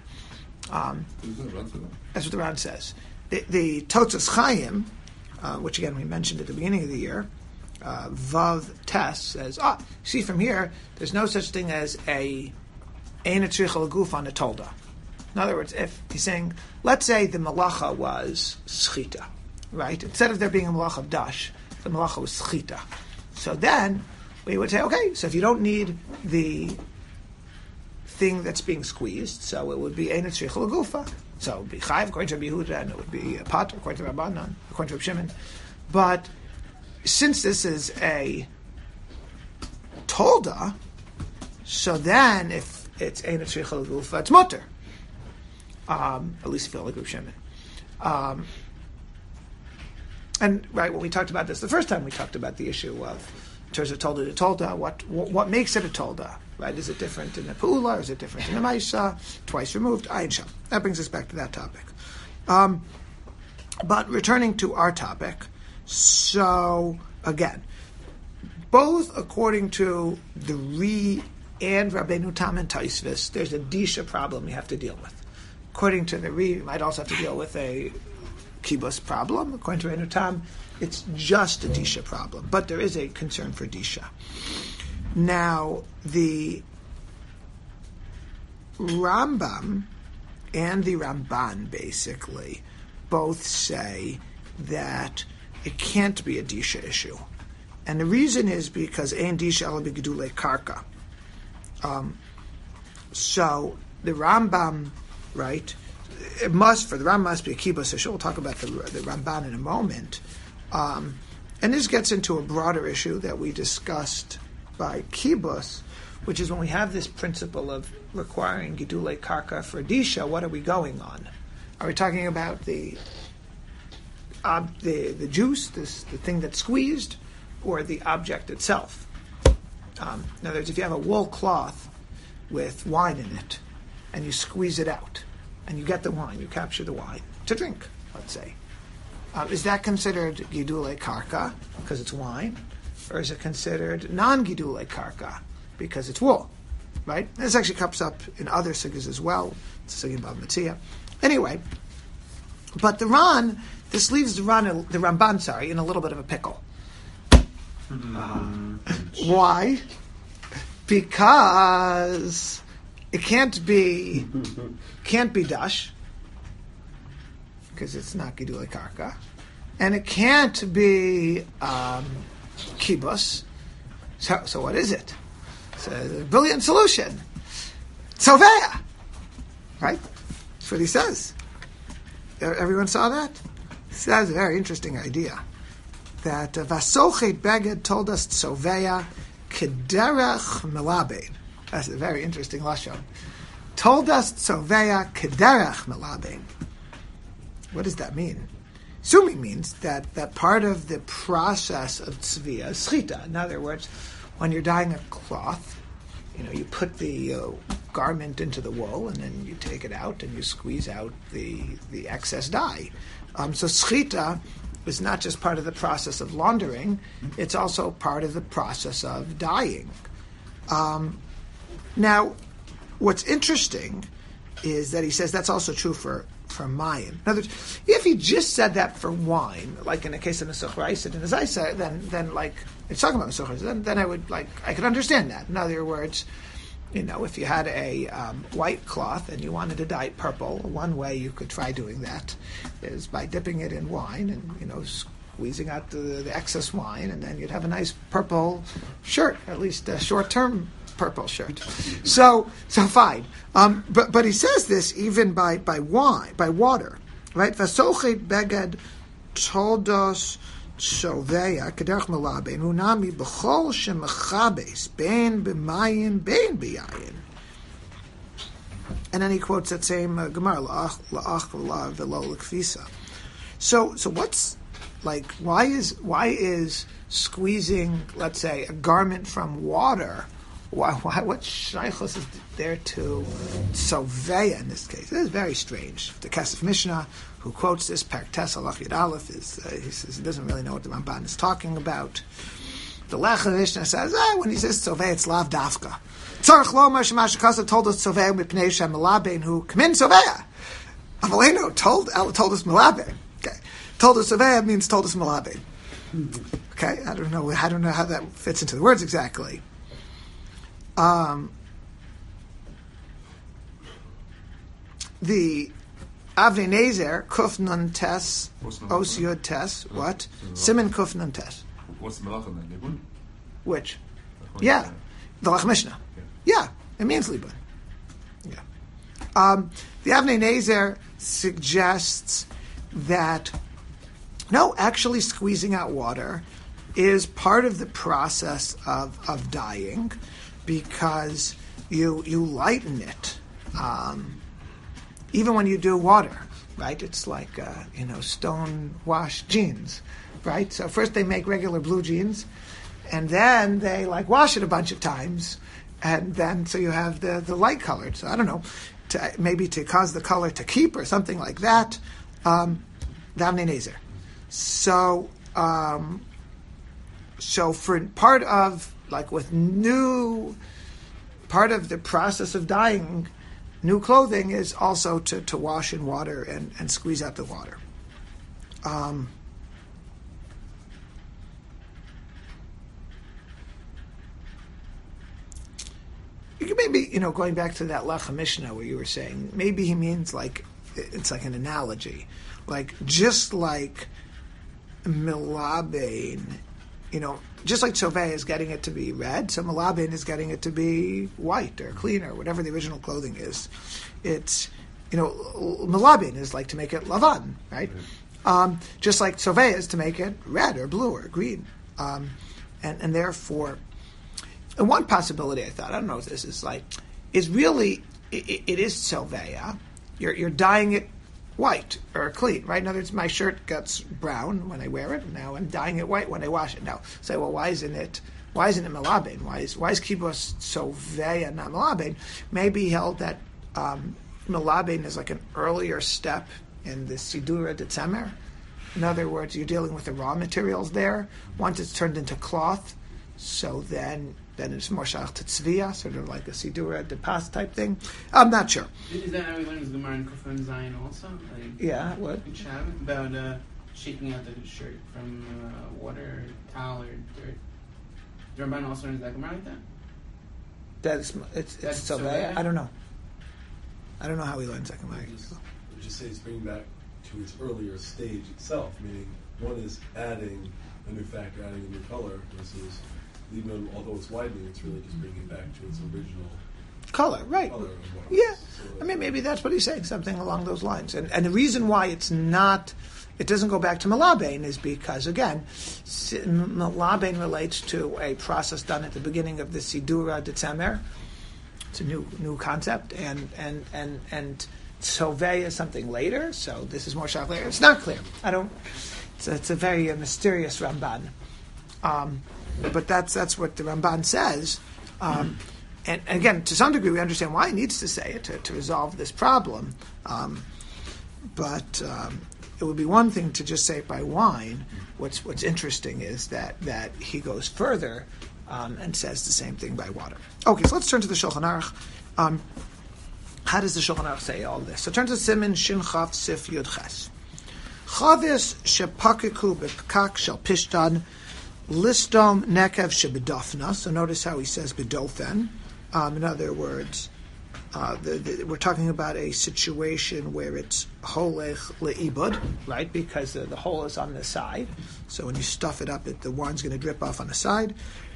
Speaker 1: That's what the Ran says. The Totzos Chaim, which again we mentioned at the beginning of the year, Vav Tes says, see from here, there's no such thing as a Ein Tzricha L'Guf on a Tolda. In other words, if he's saying, let's say the Malacha was Schita, right? Instead of there being a malach of dash, the malacha was schita. So then we would say, okay, so if you don't need the thing that's being squeezed, so it would be ein tzricha l'gufa. So it would be chayiv according to Rabbi Yehuda, and it would be a pat according to Rabbanan, according to Rabbi Shimon. But since this is a tolda, so then if it's ein tzricha l'gufa, it's mutter. At least if you feel like Rabbi Shimon. And right, when we talked about this the first time, we talked about the issue of, in terms of tolda to tolda, what makes it a tolda, right? Is it different in the pu'ula, or is it different in the maisa, twice removed? Ayin sham. That brings us back to that topic. But returning to our topic, so again, both according to the Ri and Rabbeinu Tam and Taisvis, there's a disha problem you have to deal with. According to the Ri, you might also have to deal with a Kibbutz problem. According to Rabbeinu Tam, it's just a disha problem, but there is a concern for disha. Now, the Rambam and the Ramban basically both say that it can't be a disha issue, and the reason is because ein disha ela b'gedulei karka. So the Rambam, right? It must be a kibbutz issue. We'll talk about the Ramban in a moment. And this gets into a broader issue that we discussed by kibbutz, which is when we have this principle of requiring gidulei karka for disha, what are we going on? Are we talking about the juice, the thing that's squeezed, or the object itself? In other words, if you have a wool cloth with wine in it, and you squeeze it out, and you get the wine, you capture the wine to drink, let's say. Is that considered gidulei karka because it's wine, or is it considered non-gidulei karka because it's wool? Right? This actually comes up in other sugyas as well. It's a sugya about Metzia. Anyway, but this leaves the Ramban, in a little bit of a pickle. Why? Because it can't be dash, because it's not gidulei karka, and it can't be kibbutz. So what is it? It's a brilliant solution. Soveya, right? That's what he says. Everyone saw that? So that's a very interesting idea. That Vasochet Beged told us Soveya Kederech Melabein. That's a very interesting lashon. Told us Soveya Kederech Melabein. What does that mean? Assuming means that part of the process of tzviya is schita. In other words, when you're dyeing a cloth, you put the garment into the wool and then you take it out and you squeeze out the excess dye. So schita is not just part of the process of laundering, it's also part of the process of dyeing. Now, what's interesting is that he says that's also true for mayim. In other words, if he just said that for wine, like in the case of Nesuch Raisid and Azaisa, then like it's talking about Nesuch Raisid, then I could understand that. In other words, if you had a white cloth and you wanted to dye it purple, one way you could try doing that is by dipping it in wine and squeezing out the excess wine, and then you'd have a nice purple shirt, at least a short-term purple shirt. So fine. But he says this even by wine, by water, right? Vasochet beged toldos soveya kederech melabein hunami b'chol shemechabes bein b'mayim bein b'yayin. And then he quotes that same Gemara la'ach v'la v'lo l'kfisa. So what's like? Why is squeezing, let's say, a garment from water? Why? What shaychus is there to soveya in this case? It is very strange. The Kesef Mishnah, who quotes this Perktes Halach Yud Aleph, he says he doesn't really know what the Ramban is talking about. The Lech Mishnah says when he says soveya, it's lav dafka. Tzarich lomar shema shekasa told us soveya mipnei shem melabein who kamin soveya. Avaleno told us melabein. Okay, told us soveya means told us melabein. Okay, I don't know how that fits into the words exactly. The Avnei Nezer Kuf Nun Tes Os Yud Tes what Siman Kuf Nun Tes.
Speaker 3: What's the Malachim then? Libun?
Speaker 1: Which? Yeah, the Lech Mishnah. Yeah, it means Libun. Yeah. The Avnei Nezer suggests that no, actually squeezing out water is part of the process of dyeing, because you lighten it, even when you do water, right? It's like stone wash jeans, right? So first they make regular blue jeans, and then they wash it a bunch of times, and then so you have the light colored. So I don't know, maybe to cause the color to keep or something like that. The Avnei Nezer. So for part of part of the process of dyeing new clothing is also to wash in water and squeeze out the water. You can maybe, going back to that Lech Mishnah where you were saying, maybe he means it's like an analogy. Just like Melabein, just like Soveya is getting it to be red, so Melabein is getting it to be white or clean or whatever the original clothing is. It's, Melabein is to make it lavan, right? Just like Soveya is to make it red or blue or green. And therefore, and one possibility I thought, I don't know if this is really, it is Soveya. You're dyeing it white or clean, right? In other words, my shirt gets brown when I wear it. Now I'm dyeing it white when I wash it. Now, say, well, why isn't it melabein? Why is kibbutz soveya not melabein? Maybe he held that melabein is an earlier step in the sidura detzemer. In other words, you're dealing with the raw materials there. Once it's turned into cloth, so then it's more shach to tzviya, sort of like a sidura de pas type thing. I'm not sure.
Speaker 2: Is that how we learn the Gemara in Kufan Zayin also?
Speaker 1: Yeah, what?
Speaker 2: In Shav, about shaking out the shirt from water, towel, or dirt. The Ramban also learns that Gemara like that?
Speaker 1: It's Soveya? I don't know. I don't know how he learns that Gemara.
Speaker 6: Would you say it's bringing back to its earlier stage itself, meaning one is adding a new factor, adding a new color, versus even although it's widening, it's really just bringing it back to its original
Speaker 1: color, right?
Speaker 6: Color
Speaker 1: yeah,
Speaker 6: so
Speaker 1: I mean maybe that's what he's saying, something along those lines. And the reason why it doesn't go back to Malabain is because again, Malabain relates to a process done at the beginning of the Sidura de Tzemer. It's a new concept, and Sovei is something later. So this is more sharp later. It's not clear. It's a very mysterious Ramban, but that's what the Ramban says. And again, to some degree, we understand why he needs to say it to resolve this problem. But it would be one thing to just say it by wine. What's interesting is that he goes further and says the same thing by water. Okay, so let's turn to the Shulchan Aruch. How does the Shulchan Aruch say all this? So turn to Siman Shin Chaf Sif Yud Ches. Chavis shepakiku b'pkak shel pishtan listom nekev shebedofna. So notice how he says bedofen. In other words, we're talking about a situation where it's holech leibud, right? Because the hole is on the side. So when you stuff it up, the wine's going to drip off on the side.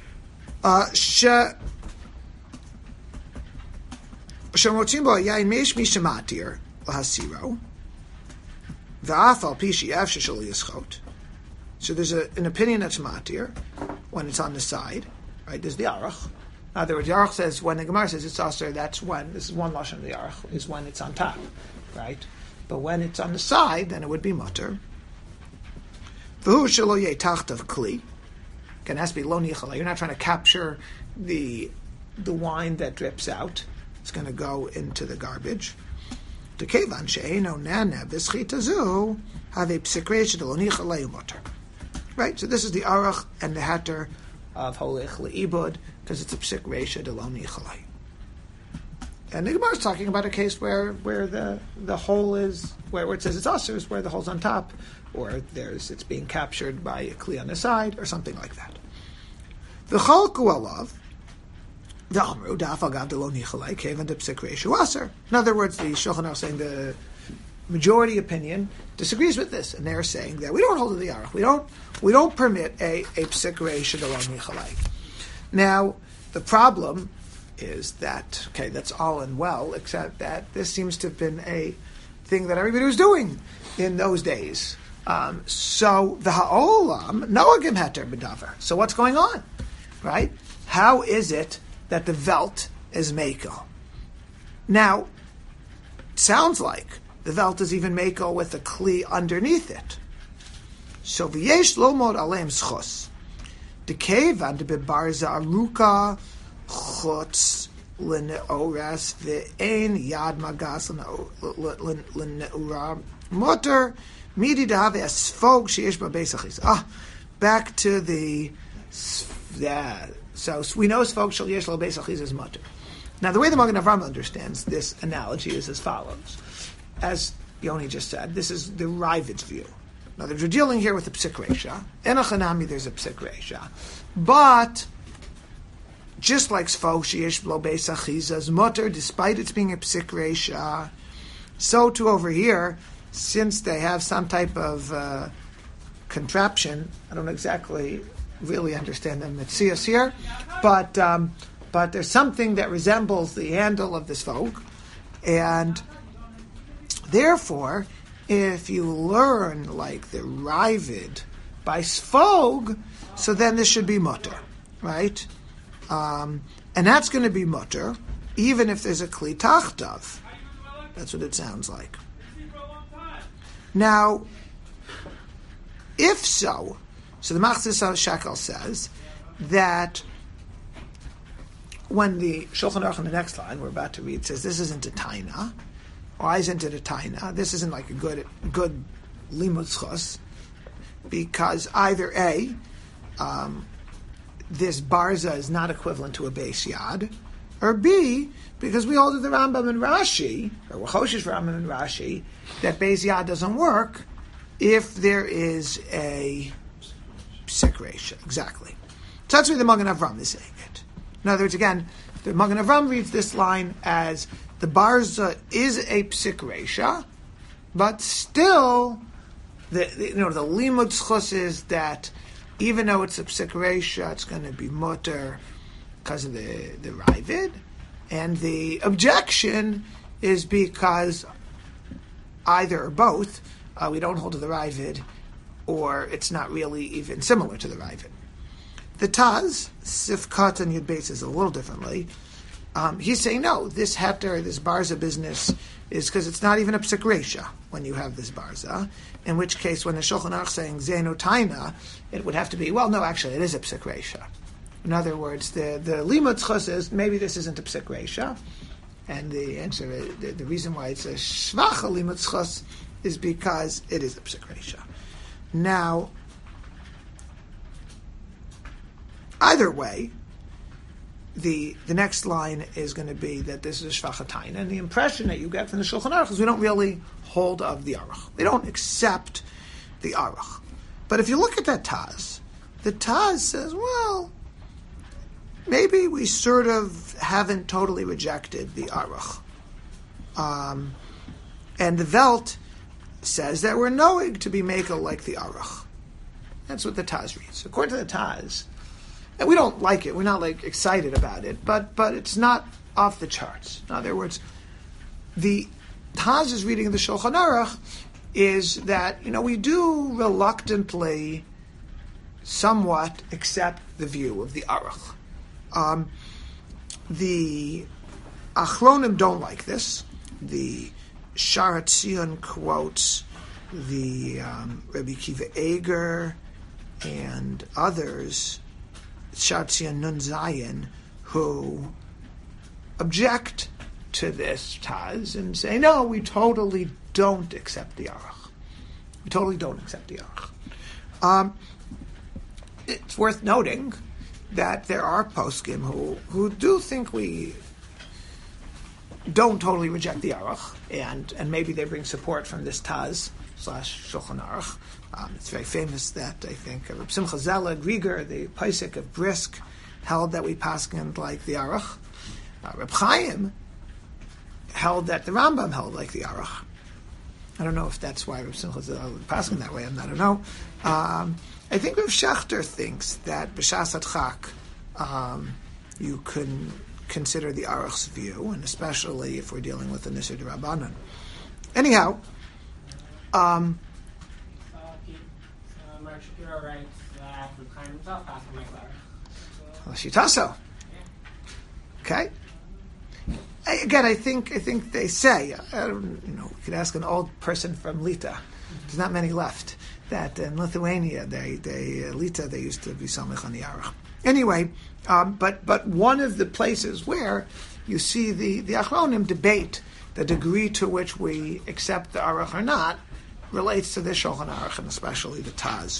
Speaker 1: Shemotzim bo yain meish mishamatir lahasiro v'afal pishi afshe shel yischot. So there's an opinion that's matir when it's on the side, right? There's the aruch. In other words, the aruch says when the Gemara says it's aser, that's when, this is one lashon of the aruch, is when it's on top, right? But when it's on the side, then it would be mutter. V'hu shelo yeh tachtav kli. Again, it has to be lo nichalei. You're not trying to capture the wine that drips out. It's going to go into the garbage. Dekevan she'eino naneh v'schita zu have a psikresh de lo nichalei mutter. Right, so this is the aruch and the heter of holech leibud because it's a psik reisha de lo nichalei. And the Gemara is talking about a case where the hole is where it says it's aser is where the hole's on top, or it's being captured by a kli on the side, or something like that. The chalku alav the amru dafal gav de lo nichalei kevan de psik reisha aser. In other words, the Shulchan Aruch saying the majority opinion disagrees with this, and they're saying that we don't hold to the aruch. We don't permit a psik reisha de lo nichalei. Now, the problem is that that's all and well, except that this seems to have been a thing that everybody was doing in those days. So the ha'olam noagim heter b'davar. So what's going on, right? How is it that the velt is mekel? Now, it sounds like the velt is even mekel with a kli underneath it. So v'yesh lomod aleim schos. Dekevan de bebarza aruka chutz l'neoras ve'ein yad magas l'neura motor midi dehave asfog sheyesh b'beis achiz. Back to the so we know sfog shel yesh l'beis achiz is motor. Now the way the Magen Avraham understands this analogy is as follows. As Yoni just said, this is the Ravid's view. Now, we're dealing here with a psik reisha. In a chanami, there's a psik reisha. But, just like sfog sheyesh b'lo beis achizas mutter, despite its being a psik reisha, so too over here, since they have some type of contraption, I don't exactly really understand the metzias here, but there's something that resembles the handle of the sfog, and therefore, if you learn like the Ravid by Sfog, so then this should be mutter, right? And that's going to be mutter, even if there's a kli tachtav. That's what it sounds like. Now, if so the Machzis Shekel says that when the Shulchan Aruch in the next line we're about to read says this isn't a taina. Why isn't it a taina? This isn't like a good limud schos, because either A, this barza is not equivalent to a beis yad, or B, because we hold the Rambam and Rashi, or we're choshesh Rambam and Rashi, that beis yad doesn't work if there is a psik reisha. Exactly. So that's why the Magen Avraham is saying it. In other words, again, the Magen Avraham reads this line as the barza is a psik reisha, but still, the limud schus is that even though it's a psik reisha, it's going to be mutter because of the Ravid, and the objection is because either or both, we don't hold to the Ravid, or it's not really even similar to the Ravid. The Taz, Sifkat and Yud Beis is a little differently. He's saying, no, this heter, this barza business, is because it's not even a psik reisha when you have this barza, in which case when the Shulchan Aruch saying Zeno Taina, it would have to be, well, no, actually, it is a psik reisha. In other words, the limud chus is, maybe this isn't a psik reisha, and the answer, the reason why it's a shvacha limud chus is because it is a psik reisha. Now, either way, the next line is going to be that this is a shvachataina, and the impression that you get from the Shulchan Aruch is we don't really hold of the Aruch. We don't accept the Aruch. But if you look at that Taz, the Taz says, well, maybe we sort of haven't totally rejected the Aruch. And the Welt says that we're knowing to be makel like the Aruch. That's what the Taz reads. According to the Taz, and we don't like it, we're not like excited about it, but it's not off the charts. In other words, the Taz's reading of the Shulchan Aruch is that, we do reluctantly somewhat accept the view of the Aruch. The Achronim don't like this. The Shar HaTzion quotes the Rabbi Kiva Eger and others, Shar HaTzion Nun Zayin, who object to this Taz and say, no, we totally don't accept the Aruch. We totally don't accept the Aruch. It's worth noting that there are poskim who do think we don't totally reject the Aruch, and maybe they bring support from this Taz / Shulchan Aruch. It's very famous that I think Reb Simcha Zelig Rieger, the Paisik of Brisk, held that we paskened like the Aruch. Reb Chaim held that the Rambam held like the Aruch. I don't know if that's why Reb Simcha Zelig paskened that way. I don't know. I think Reb Shachter thinks that b'shas Adchak you can consider the Aruch's view, and especially if we're dealing with the Nisur D'Rabbanan. Anyhow,
Speaker 7: Mark Shapiro writes that Reb Chaim himself passed him like Aruch.
Speaker 1: Shitaso. Okay. Again, I think they say, we could ask an old person from Lita. There's not many left. That in Lithuania, Lita, they used to be samech on the Aruch. Anyway, but one of the places where you see the Achronim debate the degree to which we accept the Aruch or not relates to the Shulchan Aruch and especially the Taz.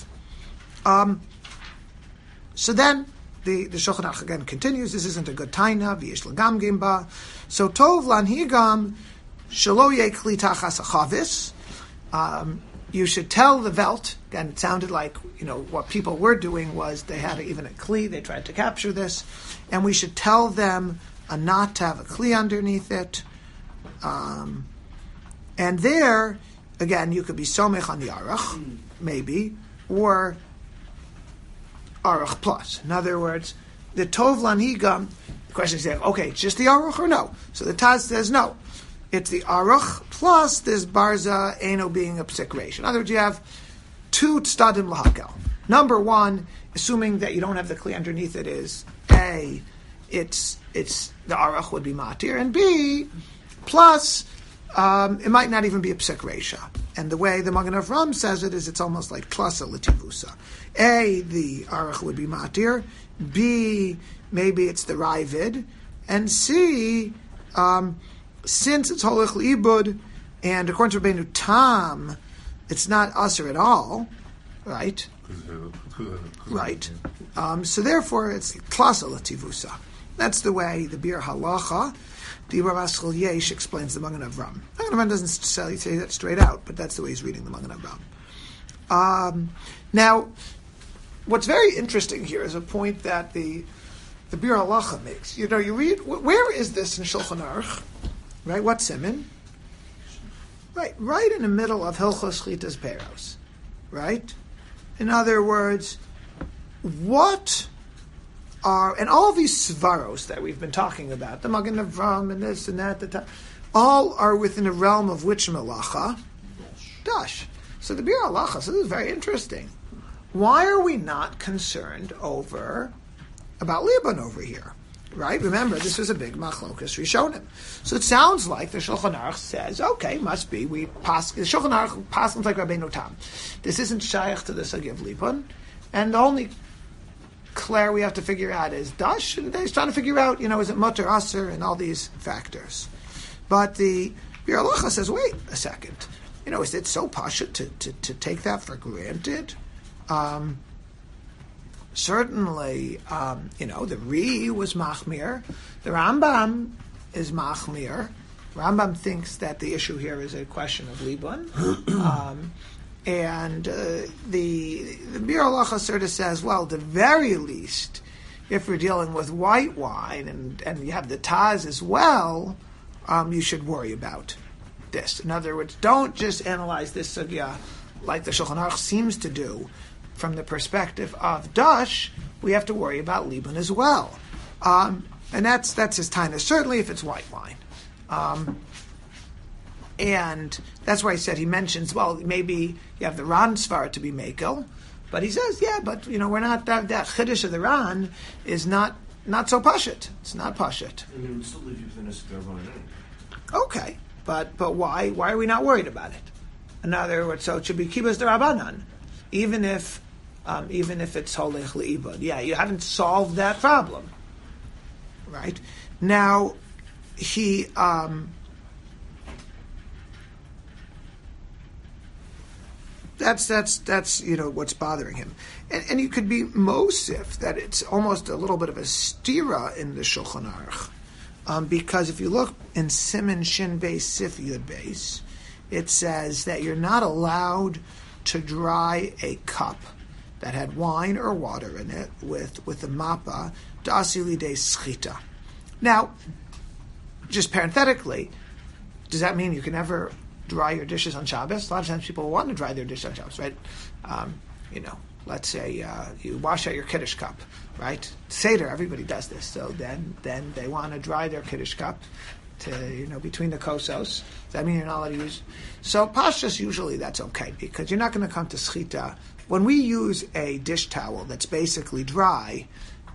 Speaker 1: So then the Shulchan Aruch again continues. This isn't a good taina. V'yesh l'gam gimba. So tov lanhigam shelo yeh kli tachas achavis. You should tell the Welt, again, it sounded like, what people were doing was they had even a kli, they tried to capture this, and we should tell them not to have a kli underneath it. And there, again, you could be somech on the Aruch, maybe, or Aruch plus. In other words, the Tov Lanhigam, the question is, okay, it's just the Aruch or no? So the Taz says no. It's the Aruch plus this Barza Eno being a psik reish. In other words, you have two Tzadim Lahakel. Number one, assuming that you don't have the Kli underneath it, is A, it's the Aruch would be Matir, and B, plus it might not even be a psik reisha. And the way the Magen Avram says it is it's almost like Tlasa L'tivusa. A, the Aruch would be Matir. B, maybe it's the Ravid. And C, since it's Holech L'ibud, and according to Rabbeinu Tam, it's not Aser at all, right? Right. So therefore, it's Tlasa L'tivusa. That's the way the Bir Halacha, the Rav Aschel Yesh, explains the Magen Avram. Magen Avram doesn't say that straight out, but that's the way he's reading the Magen Avram. Now, what's very interesting here is a point that the Bir Halacha makes. You read, where is this in Shulchan Aruch? Right, what siman? Right in the middle of Hilchos Chitas Peros. Right? In other words, what are, and all of these svaros that we've been talking about, the Magen Avram and this and that, all are within the realm of which malacha? Dash. So the Bir Halacha, so this is very interesting. Why are we not concerned about Liban over here? Right? Remember, this was a big machlokas rishonim. So it sounds like the Shulchan Aruch says, okay, must be, the Shulchan Aruch passes like Rabbeinu Tam. This isn't shaykh to the Sugya of Liban, and the only Claire we have to figure out is Dash, and he's trying to figure out, is it Mutter, Aser, and all these factors. But the Bir Halacha says, wait a second. Is it so pasha to take that for granted? Certainly, the Ri was Machmir. The Rambam is Machmir. Rambam thinks that the issue here is a question of Liban. And the Bir Halacha sort of says, well, at the very least, if we're dealing with white wine and you have the Taz as well, you should worry about this. In other words, don't just analyze this sugya like the Shulchan Aruch seems to do from the perspective of Dash. We have to worry about Liban as well. And that's his taina, certainly if it's white wine. And that's why he mentions, well, maybe you have the Ran Svar to be Mekel, but he says, but we're not, that Chiddush of the Ran is not so Pashut. It's not Pashut.
Speaker 4: And it would still leave you within a Sugya anyway.
Speaker 1: Okay, but why are we not worried about it? In other words, so it should be Kibbutz D'Rabbanan, even if it's Holech Le'ibad. Yeah, you haven't solved that problem, right? Now, he that's what's bothering him, and you could be mosif that it's almost a little bit of a stira in the Shulchan Aruch. Because if you look in Siman Shin Beis Sif Yud Beis, it says that you're not allowed to dry a cup that had wine or water in it with a mappa d'asili de schita. Now, just parenthetically, does that mean you can never dry your dishes on Shabbos? A lot of times people want to dry their dishes on Shabbos, right? Let's say you wash out your Kiddush cup, right? Seder, everybody does this. So then they want to dry their Kiddush cup to, between the kosos. Does that mean you're not allowed to use? So pashtus, usually that's okay, because you're not going to come to schita. When we use a dish towel that's basically dry,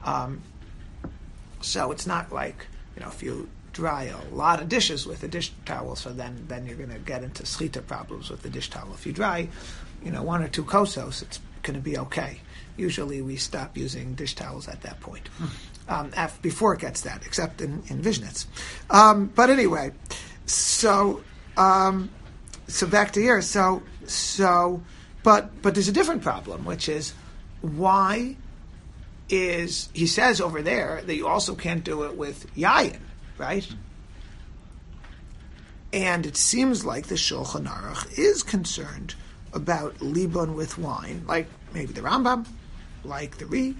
Speaker 1: so it's not like, if you dry a lot of dishes with a dish towel, so then you're going to get into schita problems with the dish towel. If you dry, one or two kosos, it's going to be okay. Usually we stop using dish towels at that point, before it gets that, except in Vishnitz. But anyway, so back to here. But there's a different problem, which is why he says over there that you also can't do it with yayin, right? And it seems like the Shulchan Aruch is concerned about Liban with wine, like maybe the Rambam, like the Ri.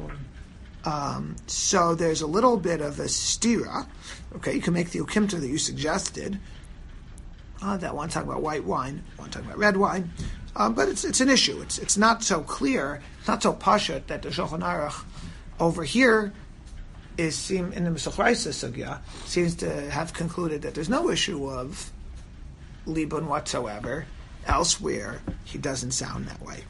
Speaker 1: So there's a little bit of a stira. Okay, you can make the ukimta that you suggested. That one talking about white wine, one talking about red wine. But it's an issue. It's not so clear, it's not so pashut that the Shulchan Aruch over here in the Mesachraisa Sugya seems to have concluded that there's no issue of Liban whatsoever. Elsewhere, he doesn't sound that way.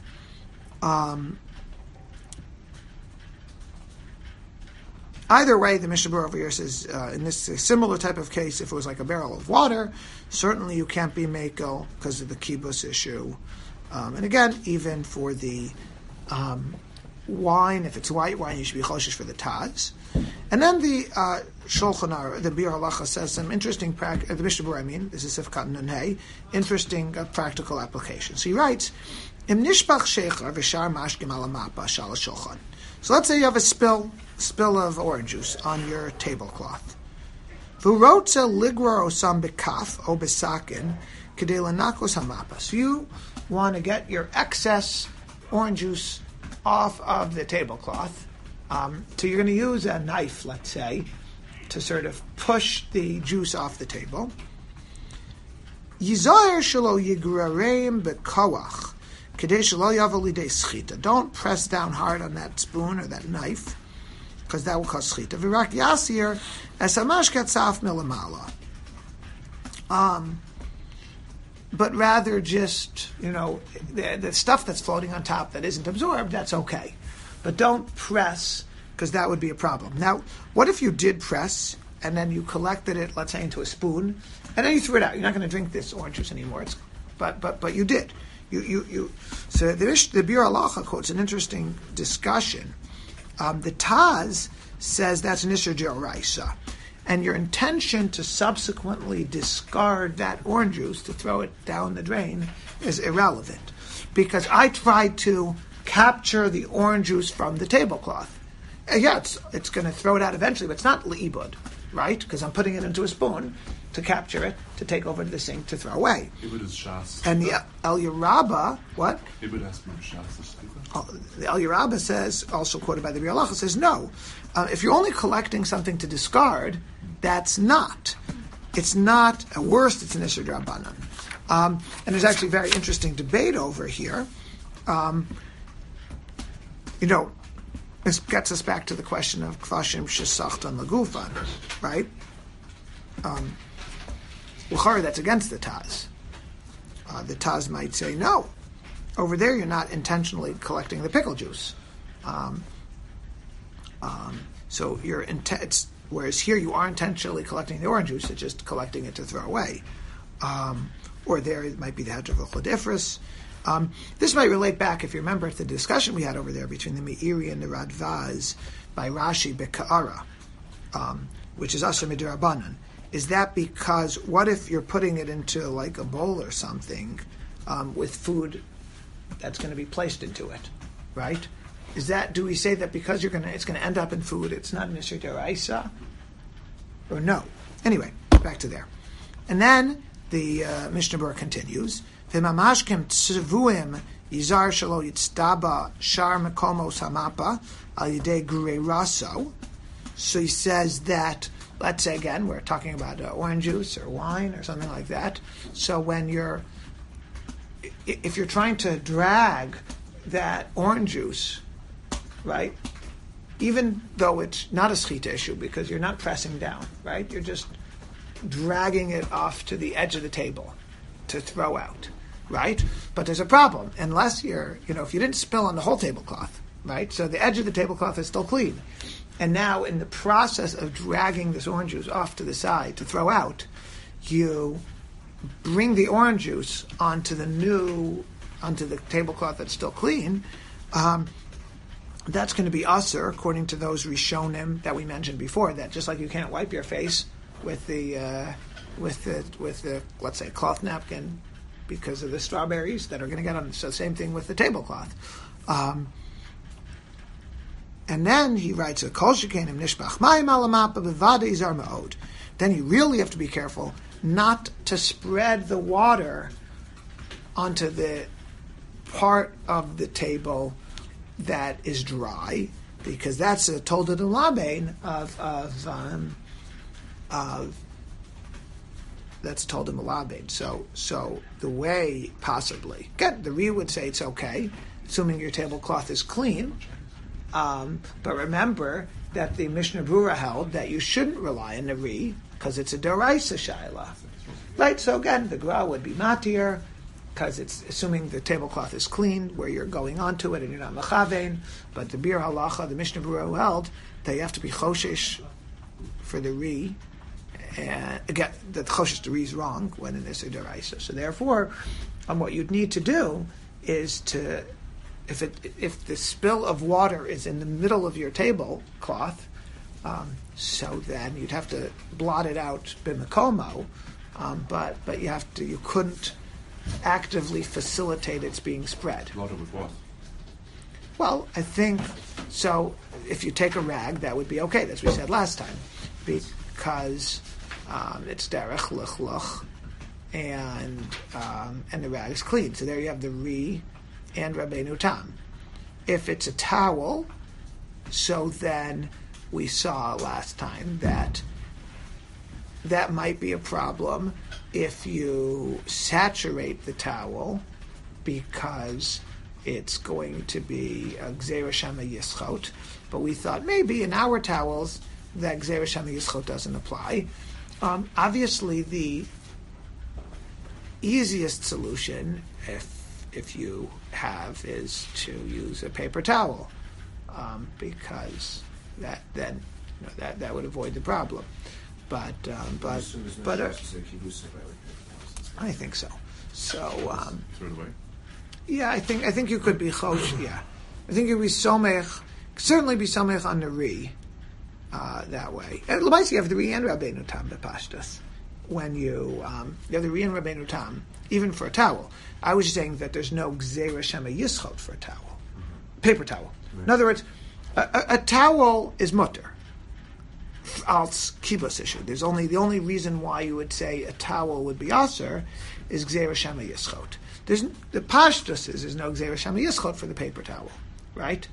Speaker 1: Either way, the Mishnah Berurah over here says, in this similar type of case, if it was like a barrel of water, certainly you can't be mekel because of the kibbutz issue. And again, even for the wine, if it's white wine, you should be choshesh for the taz. And then the Shulchan Aruch, the Bir Halacha says some interesting the Mishnah Berurah, this is Sifkat Nun Hey, interesting practical application. So he writes, Im nishbach shecha v'shar mashkim ala mappa shal shulchan. So let's say you have a spill of orange juice on your tablecloth. V'rotza ligrar osam bekaf o besakin kedei lanakos hamappa. So you want to get your excess orange juice off of the tablecloth. So you're going to use a knife, let's say, to sort of push the juice off the table. Yizayer shelo yigrareim bekoach. Don't press down hard on that spoon or that knife, because that will cause schita. V'rak yasir es hamashke tzaf milamala. But rather just, the stuff that's floating on top that isn't absorbed, that's okay. But don't press, because that would be a problem. Now, what if you did press, and then you collected it, let's say, into a spoon, and then you threw it out? You're not going to drink this orange juice anymore. But you did. So the Biur Halacha quotes an interesting discussion. The Taz says that's an Isser D'Oraisa. And your intention to subsequently discard that orange juice, to throw it down the drain, is irrelevant. Because I tried to capture the orange juice from the tablecloth. Yeah, it's going to throw it out eventually, but it's not le'ibud, right? Because I'm putting it into a spoon to capture it, to take over to the sink, to throw away.
Speaker 3: Ibud is shas.
Speaker 1: And the El Yerabba, what?
Speaker 3: Ibud has to be shas.
Speaker 1: The El Yerabba says, also quoted by the Biur Halacha, says no. If you're only collecting something to discard, that's not. It's not. At worst, it's an Isser D'Rabbanan. And there's actually a very interesting debate over here. This gets us back to the question of Kvashim Shesachtan Lagufan, right? L'chara, that's against the Taz. The Taz might say, no, over there you're not intentionally collecting the pickle juice. So you're whereas here you are intentionally collecting the orange juice, it's just collecting it to throw away. Or there it might be the Hedra of Chodifris. This might relate back, if you remember, to the discussion we had over there between the Meiri and the Radvaz by Rashi Beka'ara, which is Asher Midirabanan. Is that because, what if you're putting it into like a bowl or something with food that's going to be placed into it, right? Do we say that because it's going to end up in food, it's not an Isser D'Oraisa? Or no? Anyway, back to there. And then the Mishnah Berurah continues, V'mamashkem tzevuim yizar shelo yitztaba shar mekomos hamapa al yidei gurei raso. So he says that, let's say again, we're talking about orange juice or wine or something like that. So if you're trying to drag that orange juice, right, even though it's not a schita issue because you're not pressing down, right, you're just dragging it off to the edge of the table to throw out, right? But there's a problem, unless if you didn't spill on the whole tablecloth, right, so the edge of the tablecloth is still clean. And now, in the process of dragging this orange juice off to the side to throw out, you bring the orange juice onto the tablecloth that's still clean. That's going to be asur, according to those Rishonim that we mentioned before. That just like you can't wipe your face with the let's say cloth napkin because of the strawberries that are going to get on. So same thing with the tablecloth. And then he writes, "Kol shekenim nishbach mayim al hamapa bevadei zar me'od." Then you really have to be careful not to spread the water onto the part of the table that is dry, because that's a tolda de labein that's tolda de labein. So the way possibly, again, the Ri would say it's okay, assuming your tablecloth is clean. But remember that the Mishnah Berurah held that you shouldn't rely on the Ri because it's a D'Oraisa Shaila. Right, so again, the Gra would be matir because it's assuming the tablecloth is clean where you're going onto it and you're not mechavein. But the Biur Halacha, the Mishnah Berurah held that you have to be choshesh for the Ri. And again, the choshesh the Ri is wrong when it is a D'Oraisa. So therefore, what you'd need to do is to, if the spill of water is in the middle of your tablecloth, so then you'd have to blot it out b'mekomo, but you couldn't actively facilitate its being spread.
Speaker 3: Blot it with what?
Speaker 1: Well, I think so. If you take a rag, that would be okay. That's what we said last time, because it's derech luch, and the rag is clean. So there you have the Ri and Rabbeinu Tam. If it's a towel, so then we saw last time that might be a problem if you saturate the towel, because it's going to be a Gzeira Shema Yischot. But we thought maybe in our towels that Gzeira Shema Yischot doesn't apply. Obviously, the easiest solution, if you have, is to use a paper towel, because that would avoid the problem. But I think so. So
Speaker 3: throw it away.
Speaker 1: Yeah, I think you could be chosh. Yeah, I think you'd be somech. Certainly be somech on the Ri that way. And L'maisa, you have the Ri and Rabbeinu Tam b'pashtus. When you have the Ri and Rabbeinu Tam, even for a towel. I was just saying that there's no Gzeira Shema Yischot for a towel, paper towel. Right. In other words, a towel is mutter. Als kibbutz issue. The only reason why you would say a towel would be aser is Gzeira Shema Yischot. The pashtus is there's no Gzeira Shema Yischot for the paper towel, right?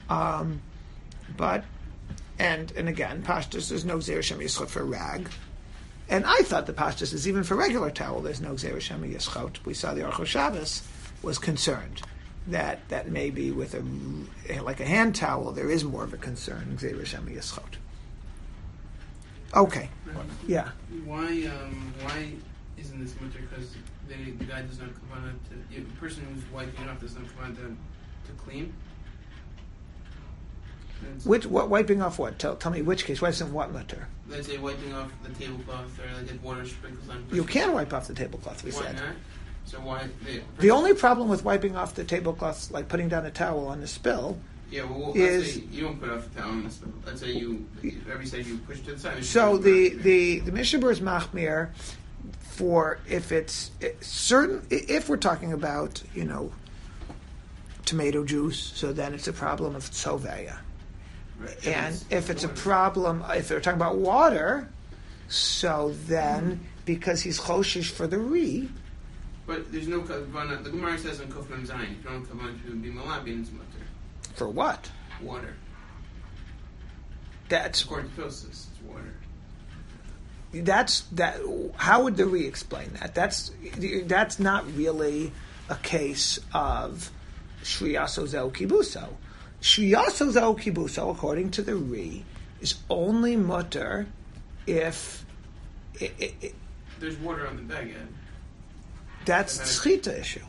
Speaker 1: But again, pashtus there's no Gzeira Shema Yischot for rag. And I thought the pashtus is even for regular towel. There's no Gzeira Shema Yischot. We saw the Aruch Shabbos was concerned that maybe with like a hand towel there is more of a concern Gzeira Shema Yischot. Okay. Yeah.
Speaker 2: Why isn't this mutter? Because the guy does not come on the person who's wiping it off does not come on to clean.
Speaker 1: What wiping off what? Tell me which case. Why isn't what mutter?
Speaker 2: Let's say wiping off the tablecloth or like water sprinkles on.
Speaker 1: You can wipe off the tablecloth. We
Speaker 2: why
Speaker 1: said.
Speaker 2: Not? So why?
Speaker 1: The only problem with wiping off the tablecloth, like putting down a towel on the spill.
Speaker 2: Yeah, well, let's say you don't put off the towel on the spill. Let's say every side you push to the side.
Speaker 1: So the Mishnah Berurah is machmir for if it's certain. If we're talking about tomato juice, so then it's a problem of tzoveya. Right. And if it's a problem, if they're talking about water, so then because he's choshish for the Ri.
Speaker 2: But there's no kavanah. The Gemara says in Kufman Zayin, if you don't kavanah to be malabin, it's mutter.
Speaker 1: For what?
Speaker 2: Water.
Speaker 1: That's
Speaker 2: according to Tosos, it's water.
Speaker 1: That's that. How would the Ri explain that? That's not really a case of shriyaso zeu kibuso. Shriyaso zeu kibuso, according to the Ri, is only mutter if
Speaker 2: there's water on the bag.
Speaker 1: That's tzchita issue.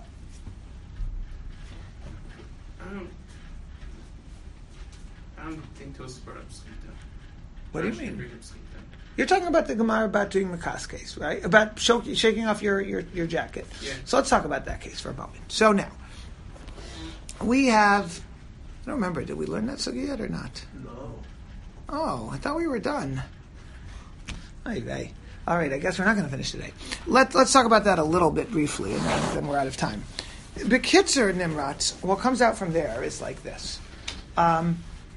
Speaker 2: I don't think Tosos brought up tzchita.
Speaker 1: What do you mean? You're talking about the Gemara about doing Makas case, right? About shaking off your jacket.
Speaker 2: Yeah.
Speaker 1: So let's talk about that case for a moment. So now, we have... I don't remember, did we learn that sugya yet or not?
Speaker 4: No.
Speaker 1: Oh, I thought we were done. Anyway. All right, I guess we're not going to finish today. Let's talk about that a little bit briefly, and then we're out of time. B'kitzer Nimrat, what comes out from there is like this. The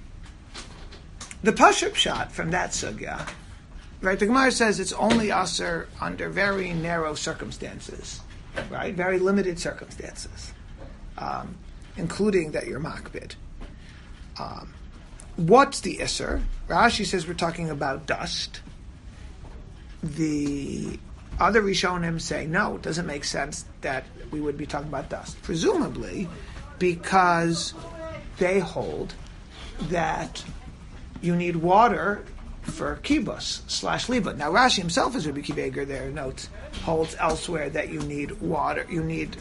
Speaker 1: Pashut shot from that sugya, right? The Gemara says it's only aser under very narrow circumstances, right? Very limited circumstances, including that you're makbid. What's the iser? Rashi says we're talking about dust. The other Rishonim say, no, it doesn't make sense that we would be talking about dust. Presumably, because they hold that you need water for kibbutz / liba. Now, Rashi himself, as Rabbi Akiva Eiger there notes, holds elsewhere that you need water. You need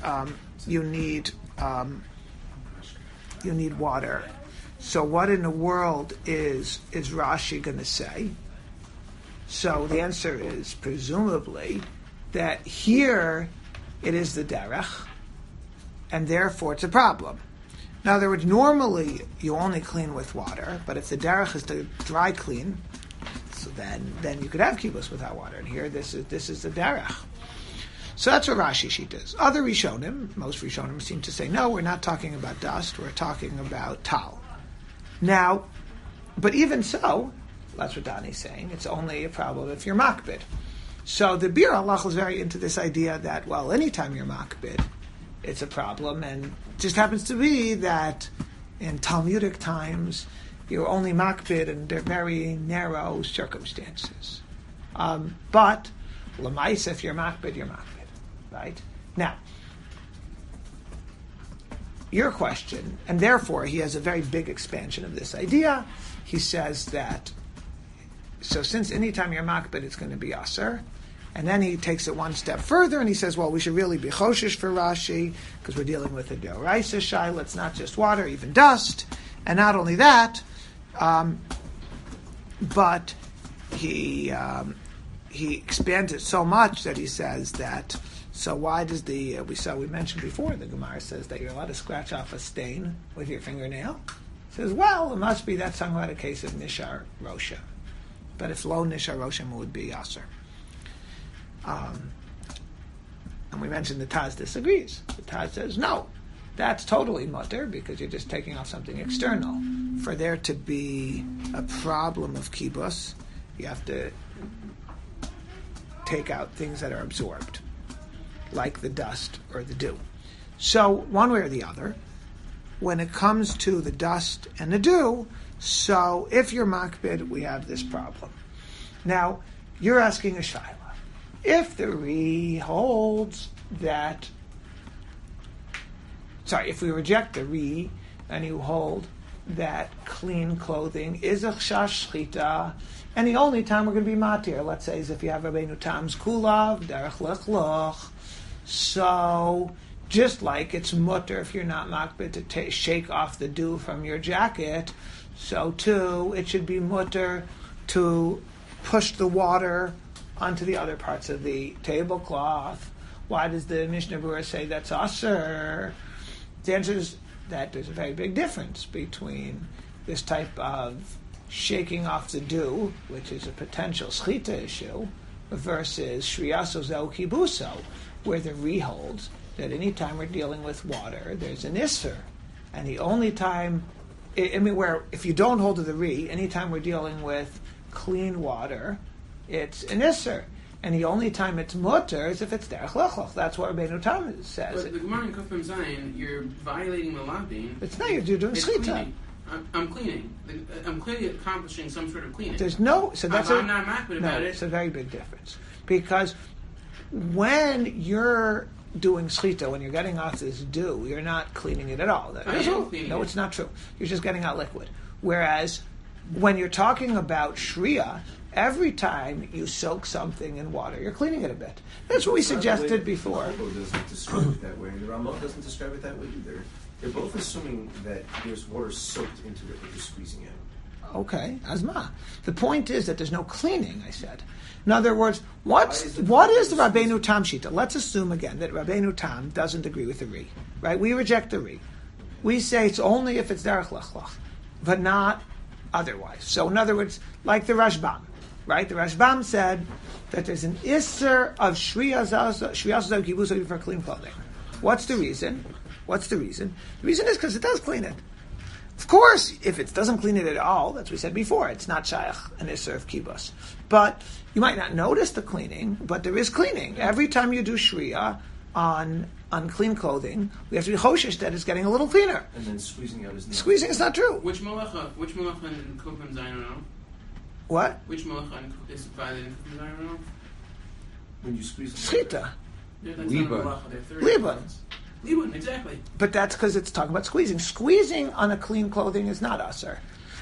Speaker 1: water. So, what in the world is Rashi going to say? So the answer is presumably that here it is the derech, and therefore it's a problem. In other words, normally you only clean with water, but if the derech is to dry clean, so then you could have kibbutz without water. And here this is the derech. So that's what Rashi sheet is. Other Rishonim, most Rishonim seem to say, no, we're not talking about dust, we're talking about tal. Now, but even so, that's what Dani's saying. It's only a problem if you're makbid. So the Bir Allah is very into this idea that, well, anytime you're makbid, it's a problem, and it just happens to be that in Talmudic times, you're only makbid under very narrow circumstances. But l'maisa, if you're makbid, right? Now, your question, and therefore he has a very big expansion of this idea. He says that, so since anytime you're makbid, it's going to be aser, and then he takes it one step further, and he says, well, we should really be choshish for Rashi, because we're dealing with a deoraisa shaila, it's not just water, even dust, and not only that, but he expands it so much that he says that, so why does we mentioned before, the Gemara says that you're allowed to scratch off a stain with your fingernail. He says, well, it must be that's talking about a case of Nishar Rosha. But if lo Nishar Rosha, it would be Aser. And we mentioned the Taz disagrees. The Taz says, no, that's totally mutter because you're just taking off something external. For there to be a problem of kibbutz, you have to take out things that are absorbed, like the dust or the dew. So one way or the other, when it comes to the dust and the dew, so if you're makbid, we have this problem. Now, you're asking a shaila. If the Ri holds that, if we reject the Ri and you hold that clean clothing is a chash shchita, and the only time we're going to be matir, let's say, is if you have Rabbeinu Tam's kulav, derech lech. So, just like it's mutter if you're not makbid to shake off the dew from your jacket, so too it should be mutter to push the water onto the other parts of the tablecloth. Why does the Mishnah Berurah say that's aser? The answer is that there's a very big difference between this type of shaking off the dew, which is a potential schita issue, versus shriyaso zeu kibuso, where the Ri holds that any time we're dealing with water, there's an isser. And the only time, where if you don't hold to the Ri, anytime we're dealing with clean water, it's an isser. And the only time it's mutter is if it's derech lech. That's what Rabbeinu Tam says.
Speaker 2: But the Gemara in Kufim Zayin, you're violating the labin.
Speaker 1: It's not, you're doing schita.
Speaker 2: I'm cleaning. I'm clearly accomplishing some sort of cleaning.
Speaker 1: There's no, so that's
Speaker 2: I'm not makbid about it.
Speaker 1: It's a very big difference. Because when you're doing schita, when you're getting off this dew, you're not cleaning it at all. No, it's not true. You're just getting out liquid. Whereas when you're talking about shriya, every time you soak something in water, you're cleaning it a bit. That's what we suggested before.
Speaker 4: The Ramah doesn't describe it that way, and the Ramah doesn't describe it that way either. They're both assuming that there's water soaked into it, but you're squeezing it.
Speaker 1: Okay, asma. The point is that there's no cleaning, I said. In other words, what is the Rabbeinu Tam Shita? Let's assume again that Rabbeinu Tam doesn't agree with the Ri. Right? We reject the Ri. We say it's only if it's derech lech, but not otherwise. So in other words, like the Rashbam. Right? The Rashbam said that there's an isser of shriyaso kibuso for clean clothing. What's the reason? The reason is because it does clean it. Of course, if it doesn't clean it at all, that's what we said before, it's not shaykh, an isser of kibus. But you might not notice the cleaning, but there is cleaning. Every time you do shriya on clean clothing, we have to be choshish that it's getting a little cleaner.
Speaker 4: And then squeezing out is not.
Speaker 2: Squeezing is not true. Which malacha in Kufim Zayin?
Speaker 1: What?
Speaker 2: Which malacha is violated in Kufim Zayin?
Speaker 4: When you squeeze
Speaker 1: schita.
Speaker 2: Yeah, that's not a malacha.
Speaker 1: Libun.
Speaker 2: Libun, exactly.
Speaker 1: But that's because it's talking about squeezing. Squeezing on a clean clothing is not aser.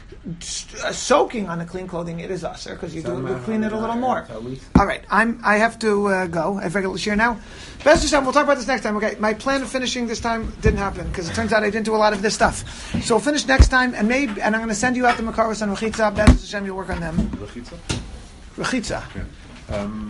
Speaker 1: Soaking on the clean clothing, it is aser because you clean it a little more. All right, I have to go. I have regular share now. Best Hashem, we'll talk about this next time. Okay, my plan of finishing this time didn't happen because it turns out I didn't do a lot of this stuff. So we'll finish next time, and I'm going to send you out the Makaros and Rechitza. Best Hashem, you'll work on them.
Speaker 3: Rechitza.
Speaker 1: Rechitza.
Speaker 3: Yeah.